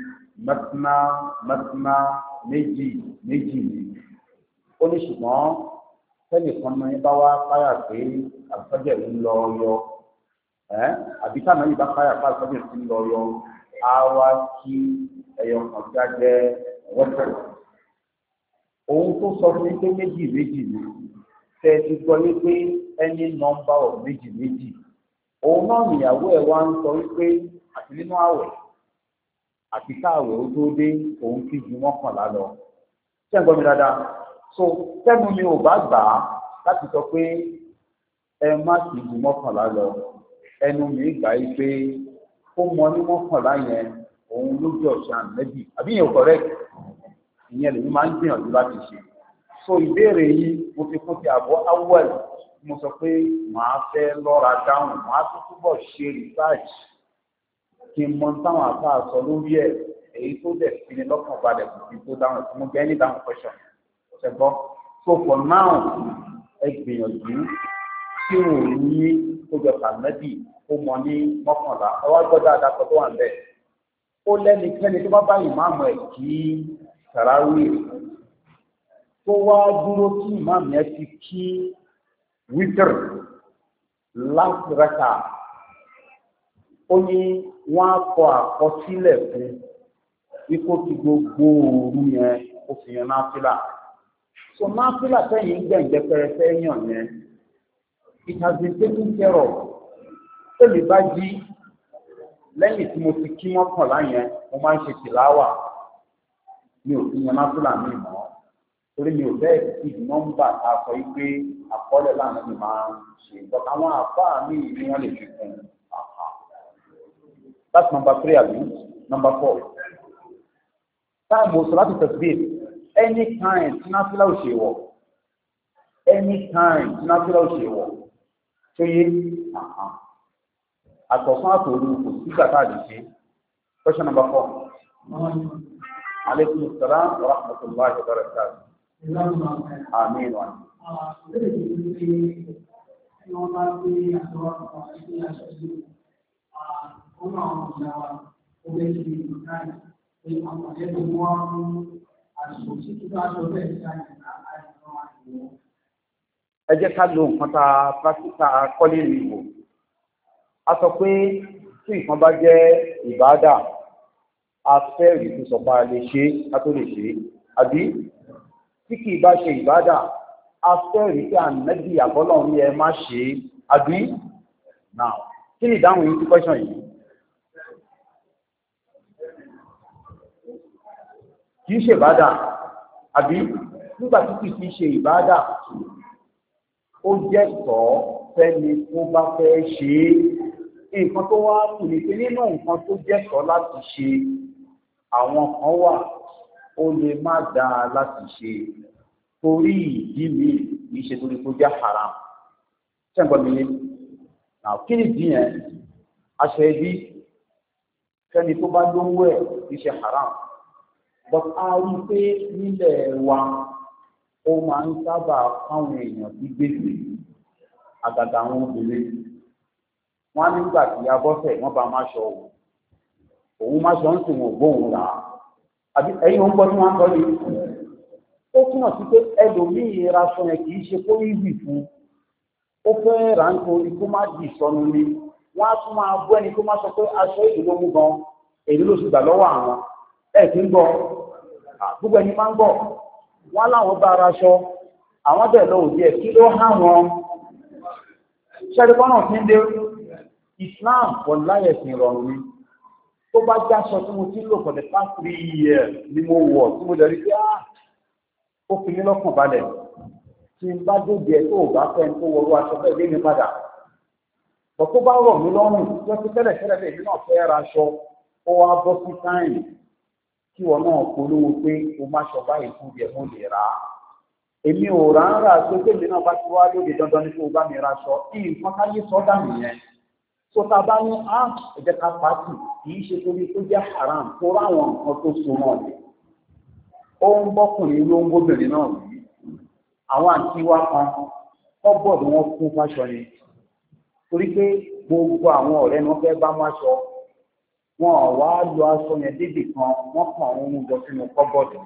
S1: mẹ́tìmá méjì ni. Ó ní ṣùgbọ́n tẹ́nìkan náà bá wá páyà pé àlùfáàjẹ̀ ń lọ yọ àbí táwọn yìí bá páyà pé àlùfáàjẹ̀ ń lọ yọ á wá kí ẹyọ kan tí a jẹ wọ́pọ̀. Òun tó sọ fún mi pé méjì ni tẹ́ ẹ ti gbọ́ yé pé any number of méjì. Òun náà nìyàwó ẹ̀ wá ń sọ wípé àti nínú àwẹ̀ àti káàwẹ̀ ó tó dé òun kí ju mọ́kànlá lọ. Ṣé ń gbọ́ mi dáadáa? So tẹ́nu mi ò bá gbà á láti sọ pé ẹ má kí ju mọ́kànlá lọ. Ẹnu mi gbà yí pé ó mọ ní mọ́kànlá yẹn òun lójú ọ̀sán àmẹ́bí àbí yẹn ò correct ìyẹn lèmi máa ń gbìyànjú láti ṣe. So ìbéèrè yìí mo fi kún ti àbọ̀ awọ́ẹ̀ mo sọ pé màá fẹ́ lọ́ra dáhùn màá tún túbọ̀ ṣe research kí n mọ táwọn àbá sọ lórí ẹ̀ èyí tó dẹ̀ fi ní lọ́kàn balẹ̀ kò fi tó dáhùn tí mo gẹ́ ní dáhùn question ṣẹgbọ́n. So for now ẹ gbìyànjú tí ò ní kójọ tàmẹ́bì ó mọ ní mọ́kànlá ẹ wá gbọ́dọ̀ àdàkọ́ tó wà ń bẹ̀. Ó lẹ́nikẹ́ni tó bá bá ìmáàmù ẹ̀ kí sàráwì tó wá dúró kí ìmáàmù ẹ̀ ti kí wítìr last raka ó ní wọ́n á kọ àkọsílẹ̀ fún ikú ti gbogbo òru yẹn ó fi yan náfìlà. So náfìlà sẹ́yìn gbẹ̀ǹgbẹ́ pẹrẹsẹ yàn yẹn it has been taken care of. Tẹ́lẹ̀ bá jí lẹ́yìn tí mo ti kí mọ́kànlá yẹn mo máa ń ṣe tìláwà mi ò fi yan náfìlà mi mọ́ torí mi ò bẹ́ẹ̀ sí nọ́mbà tá a sọ yìí pé àkọọ́lẹ̀ lánàá mi máa ń ṣe but àwọn àfáà mi ni wọ́n lè fi kún un. That's number 3 àbí number 4. Táàmù sọ láti tẹ̀síbíì anytime tí náfìlà ò ṣe wọ̀ anytime tí náfìlà ò ṣe wọ̀ tó yé àtọ̀sán àtòru kò sígbà tá a lè ṣe. Question number 4. Aleykum salaam wa rahmatulahi wa barakatuh. Àmín wa.
S2: àwọn àjẹjọ wọn àṣọ tí kí wọ́n aṣọ bẹ́ẹ̀ ṣáà ní àìsàn àìwọ̀.
S1: Ẹ jẹ́ ká lo nǹkan tá a pásítà kọ́lé rí wò. A sọ pé tí nǹkan bá jẹ́ ìbádà a fẹ́ rí tó sọ pé a lè ṣe ká tó lè ṣe àbí tí kì í bá ṣe ìbádà a fẹ́ rí pé ànábì àbọ́lọ̀ ní ẹ má ṣe àbí. Now kí ni ìdáhùn yìí sí question yìí? Kì í ṣe ìbádà àbí nígbà tí kì í ṣe ìbádà ó jẹ́ tọ́ fẹ́ni tó bá fẹ́ ṣe é. Nǹkan tó wá kù ní pé nínú nǹkan tó jẹ́ tọ́ láti ṣe àwọn kan wà ó lè má dáa láti ṣe torí ìdí mi kì í ṣe torí kó jẹ́ haram. Ṣẹ́ǹgbọ́n mi ní kí ni ìdí yẹn? Aṣọ ẹbí fẹ́ni tó bá lówó ẹ̀ kì í ṣe haram. But a rí i pé nílẹ̀ wa ó máa ń sábà fáwọn èèyàn tí gbèsè àgàgà àwọn obìnrin. Wọ́n á nígbà tí abọ́sẹ̀ wọ́n bá máa ṣọ òun máa ṣọ ń sìn wọn gbóhùn rà á. Àbí ẹ̀yin ò ń gbọ́ tí wọ́n ń sọ yìí. Ó túmọ̀ sí pé ẹlòmíì raṣọ yẹn kì í ṣe kó ìwì fún. Ó fẹ́ rà ń torí kó má dì sọnù ni. Wọ́n á tún máa bọ́ ẹni tó máa sọ pé aṣọ èdè ló mú gan, èdè ló sì gbà lọ́wọ́ àwọn. Ẹ̀ kí ń gbọ́. Gbogbo ẹni máa ń gbọ́. Wọ́n láwọn bá ara aṣọ àwọn bẹ̀rẹ̀ lọ òdí ẹ̀ kí ló há wọn ṣẹ́dẹ̀kọ́nà tí ń dé Islam wọ́n láyẹ̀sìn ìrọ̀rùn ni tó bá jáṣọ tí mo ti lò for the past 3 years ni mo wọ̀ tí mo dẹ̀rí pé ó fi mí lọ́kàn balẹ̀ tí n bá dóde ẹ̀ tó bá fẹ́ tó wọrú aṣọ bẹ́ẹ̀ lé mi padà bọ̀ tó bá rọ̀ mí lọ́rùn jẹ́ pé tẹ́lẹ̀ èmi náà fẹ́ ra aṣọ ó wá bọ́ sí táìmù kí wọn náà polówó pé o má ṣọ báyìí fún ìyẹn mo lè rà á èmi ò rà ń rà pé tèmi náà bá ti wá lóde dandan ní kó o bá mi ra aṣọ nǹkan káyé sọdá nìyẹn tó ta bá ní ẹ jẹ́ ká pàtì kì í ṣe torí tó jẹ́ haram tó ráwọn nǹkan tó so náà ni ó ń bọ́kùnrin ló ń bóbìnrin náà rí àwọn àǹtí wa kan kọ́bọ̀dù wọn kún fáṣọ ni torí pé gbogbo àwọn ọ̀rẹ́ ni wọ́n fẹ́ bá mú aṣọ wọn ò wá lo aṣọ yẹn débì kan wọ́n kàn ń mú lọ sínú kọ́bọ̀dù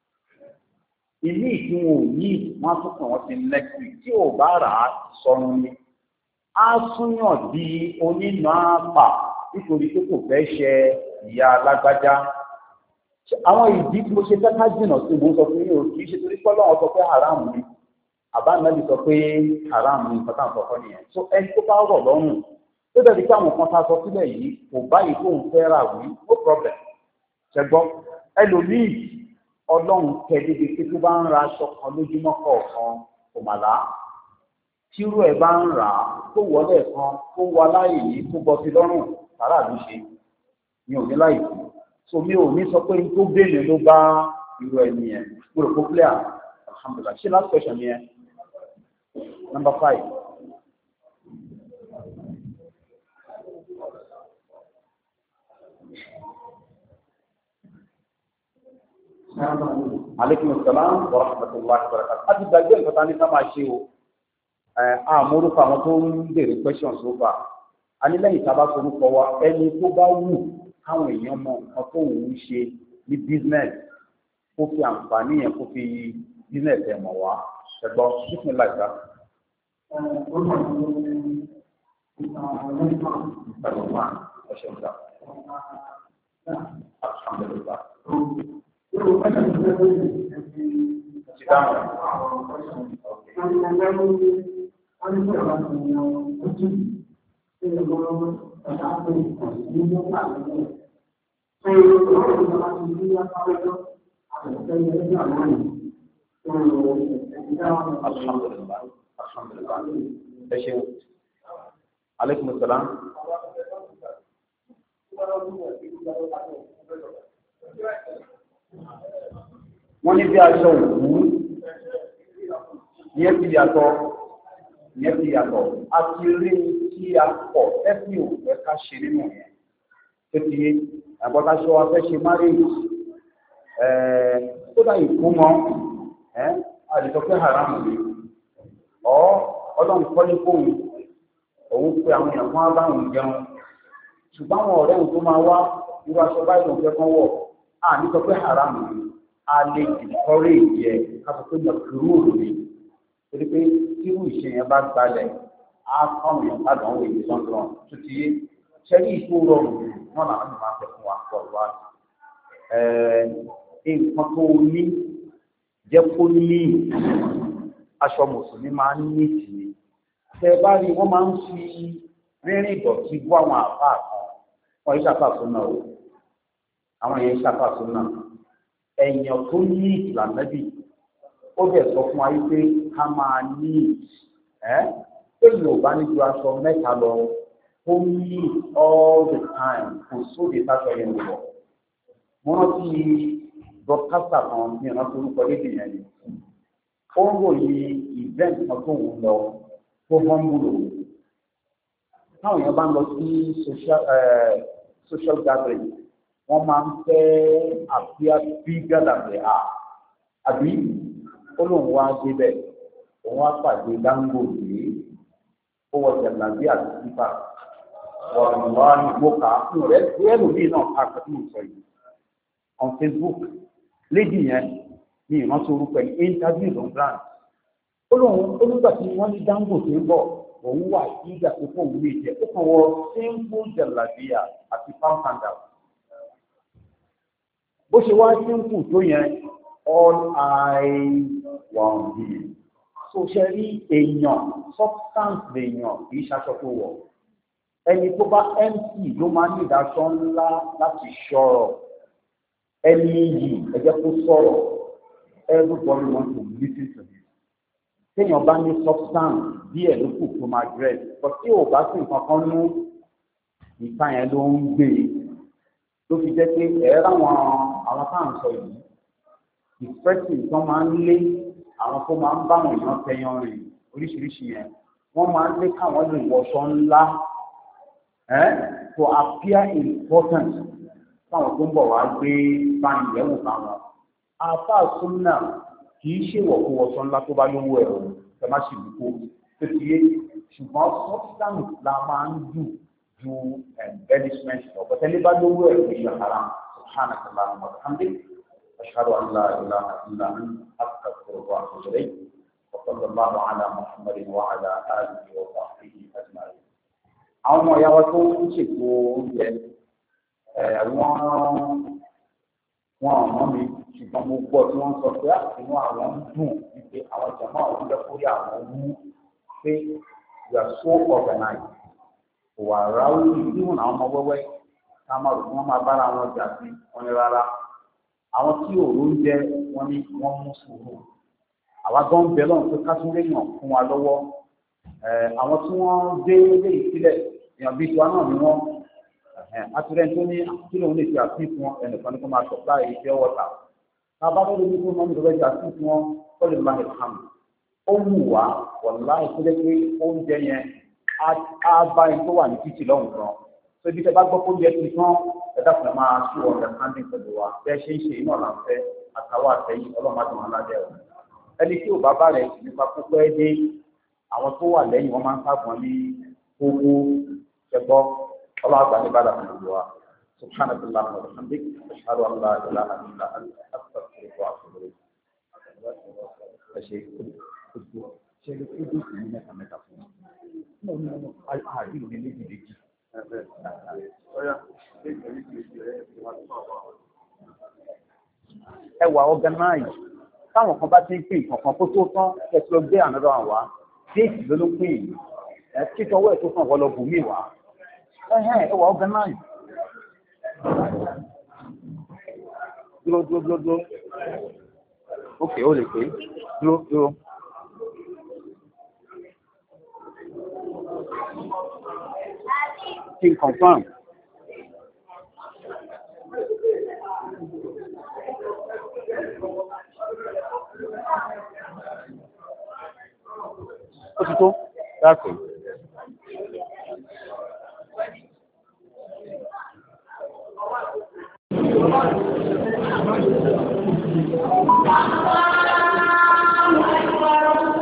S1: ilé ìdíwọ̀n òní wọ́n tún kàn wọ́n sí lẹ́kìrì tí ò bá rà á sọnù ni á súnyàn di onínàápà nítorí pé kò fẹ́ ṣe ìyá alágbájá àwọn ìdí tí mo ṣe fẹ́ ká jìnnà sí mo ń sọ fún yín o kì í ṣe torí pé Ọlọ́run sọ pé haram ni àbánábì sọ pé haram ni nǹkan tá à ń sọkọ nìyẹn so ẹni tó bá rọ̀ lọ́rùn tó dẹ̀ di pé àwọn kan tá a sọ sílẹ̀ yìí kò báyìí tó ń fẹ́ rà wí no problem ṣẹgbọ́n ẹlòmíì Ọlọ́run kẹ́ẹ́dẹ́gbẹ́ pé tó bá ń ra aṣọ kan lójúmọ́ kọ̀ọ̀kan kò mà lá tírú ẹ̀ bá ń rà á tó wọlé kan tó wọ aláì yìí tó bọ́ sí lọ́rùn sàrà ló ṣe mi ò ní láì sí so mi ò ní sọ pé tó béèrè ló bá irú ẹni yẹn mo rò pé clear alhamdulilah ṣé last question yẹn number 5. Aleykum salaam wa rahmatullahi wa barakatuh. Àti gbàgbé nǹkan tá ní ká máa ṣe o. Àmórúkọ àwọn tó ń béèrè questions ló fà. A ní lẹ́yìn tá a bá forúkọ wa ẹni tó bá wù káwọn èèyàn mọ nǹkan tó wù ú ṣe ní business kó fi àǹfààní yẹn kó fi business ẹ̀ mọ̀ wá. Ṣẹ̀gbọ́n ṣíkùn láìka. Alhamdulillah. Alhamdulillah. Alhamdulillah. Alaikum assalam. Wọ́n ní bí aṣọ òkú yẹn ti yàtọ̀ a ti rí tí a pọ̀ ẹ́sìn òfẹ́ ká ṣe nínú yẹn tó ti yé àgbọ̀taṣọ afẹ́ ṣe márèjì tó dá ìkómọ àdìsọ pé haram ni ọlọ́run kọ́ ní fóun òun pé àwọn èèyàn kan báwọn jẹun ṣùgbọ́n àwọn ọ̀rẹ́ òun tó máa wá irú aṣọ báyìí òun fẹ́ kán wọ̀ ní sọ pé haram ni a lè dìkọ́rẹ́ ìyẹ ká sọ pé mọ̀kúrú ni torí pé tí irú ìṣe yẹn bá gbalẹ̀ á fáwọn èèyàn bá dánwò èyí sọ́ńtàn tó ti yé ṣẹ́rí ìṣó rọrùn náà làwọn èèyàn máa fẹ́ fún wa pọ̀ wá nǹkan tó ní jẹ́ kó ní aṣọ mùsùlùmí máa ń ní ìtìní tẹ bá rí wọ́n máa ń fi rírìn ìdọ̀tí bú àwọn àpá kan wọ́n yìí ṣàfàṣọ náà o àwọn yẹn ṣàfàṣọ náà ẹ̀yàn tó ní ìlànàbì ó bẹ̀ sọ fún wa wípé ká máa ní èyí ò bá ní ju aṣọ mẹ́ta lọ ó ní all the time kò sóde sáṣọ yẹn lọ mo rántí broadcaster kan ní ìrántí orúkọ lédè yẹn ni ó ń ròyìn event kan tó ń lọ tó humble o táwọn èèyàn bá ń lọ sí social gathering wọ́n máa ń fẹ́ appear bigger than they are àbí ó lóun wá débẹ̀ òun wá pàdé Dangote ó wọ jàdàbí àti sípà wọ́n wá ní gbókà fún rẹ̀ ẹlòmíì náà ká àkọ́tún sọ yìí on Facebook lady yẹn ní ìrántí orúkọ ẹ̀ interview ló ń grant ó lóun olùgbà tí wọ́n ní Dangote ń bọ̀ òun wà ìgbà tó fún òun lè jẹ ó kàn wọ simple jàdàbíà àti pàmpanda bó ṣe wá simple tó yẹn all eyes were on him so ṣe rí èèyàn substance lèèyàn kì í ṣaṣọ tó wọ̀ ẹni tó bá mc ló máa ní ìdáṣọ ńlá láti ṣọ̀rọ̀ ẹni yìí ẹ jẹ́ kó sọ̀rọ̀ everybody want to listen to him téèyàn bá ní substance díẹ̀ ló kù tó máa dress but tí ò bá sí nǹkan kan nú ìta yẹn ló ń gbé ló fi jẹ́ pé ẹ̀rọ àwọn tá à ń sọ yìí ìfẹ́sìn tó máa ń lé àwọn tó máa ń bá àwọn èèyàn tẹyan rìn oríṣiríṣi yẹn wọ́n máa ń lé káwọn lè wọṣọ ńlá to appear important fáwọn tó ń bọ̀ wá gbé báyìí yẹ̀wò báwọn àfa súnmọ́ kì í ṣèwọ̀ kó wọṣọ ńlá tó bá lówó ẹ̀rọ ẹ má ṣe wípé tó ti yé ṣùgbọ́n substance la máa ń dù ju embellishment lọ bọ́tẹ́lẹ́ bá lówó ẹ̀rọ ìṣàkàrà سبحانك اللهم وبحمدك أشهد أن لا إله إلا أنت أستغفرك وأتوب إليك وصلى الله على محمد وعلى آله وصحبه أجمعين. àwọn ọmọ ìyá wa tó ń ṣètò oúnjẹ wọn ọmọ mi ṣùgbọ́n mo gbọ́ tí wọ́n sọ pé àtinú àwọn ń dùn wípé àwọn jàmọ́ àwọn ń lẹ́kọ̀ọ́ àwọn mú pé we are so organized wà ráwí ìdíwọ̀n àwọn ọmọ wẹ́wẹ́ ká máa rò kí wọ́n máa bára wọn jà sí wọn ní rárá àwọn tí òru ń jẹ wọn ní wọ́n mú sùúrù àwa gan ń bẹ lọ́run pé ká tún léèyàn fún wa lọ́wọ́ àwọn tí wọ́n dé léyìí sílẹ̀ èèyàn bíi tiwa náà ni wọ́n àtúrẹ́ tó ní kí lóun lè fi àfihàn fún ẹnìkan ní kó máa sọ láì fi ọwọ́ ta tá a bá lórí ní kó máa ń lọ bẹ́ẹ̀ àfihàn fún wọn ó lè máa hàn ó wù wá wọ̀lá ìpínlẹ̀ pé oúnjẹ yẹn á bá ẹni tó wà ní títì lọ́hùn gan tó ibi tẹ́ bá gbọ́ oúnjẹ ti tán ẹ̀dá fún ẹ máa ṣú ọ̀rẹ́ standing pẹ̀lú wa bẹ́ẹ̀ ṣe ń ṣe iná là ń fẹ́ àtàwọn àtẹ̀yìn ọlọ́mọdún aládẹ́ ọ̀ ẹni tí ò bá bá rẹ̀ nípa púpẹ́ dé àwọn tó wà lẹ́yìn wọn máa ń sábọn ní owó ṣẹgbọ́ ọlọ́àgbà ní bàdà fún ìlú wa subhanahu wa ta'ala alhamdik ashhadu an la ilaha illa anta astaghfiruka wa atubu ilayk ṣe lè kó dé sí mẹ́ta mẹ́ta fún wọn ní àárín ìlú méjì méjì. ẹ wà organize táwọn kan bá ti ń pín nǹkan kó tó tán ẹ ti lọ gbé ànádọ́ àwa déètì ló ló pín ẹ títọ́ owó ẹ̀ tó kàn wọ́n lọ bùnmí wá ẹ wà organize. dúró ok ó lè pé dúró. Kí n confirm. Ó ti tó? That's it.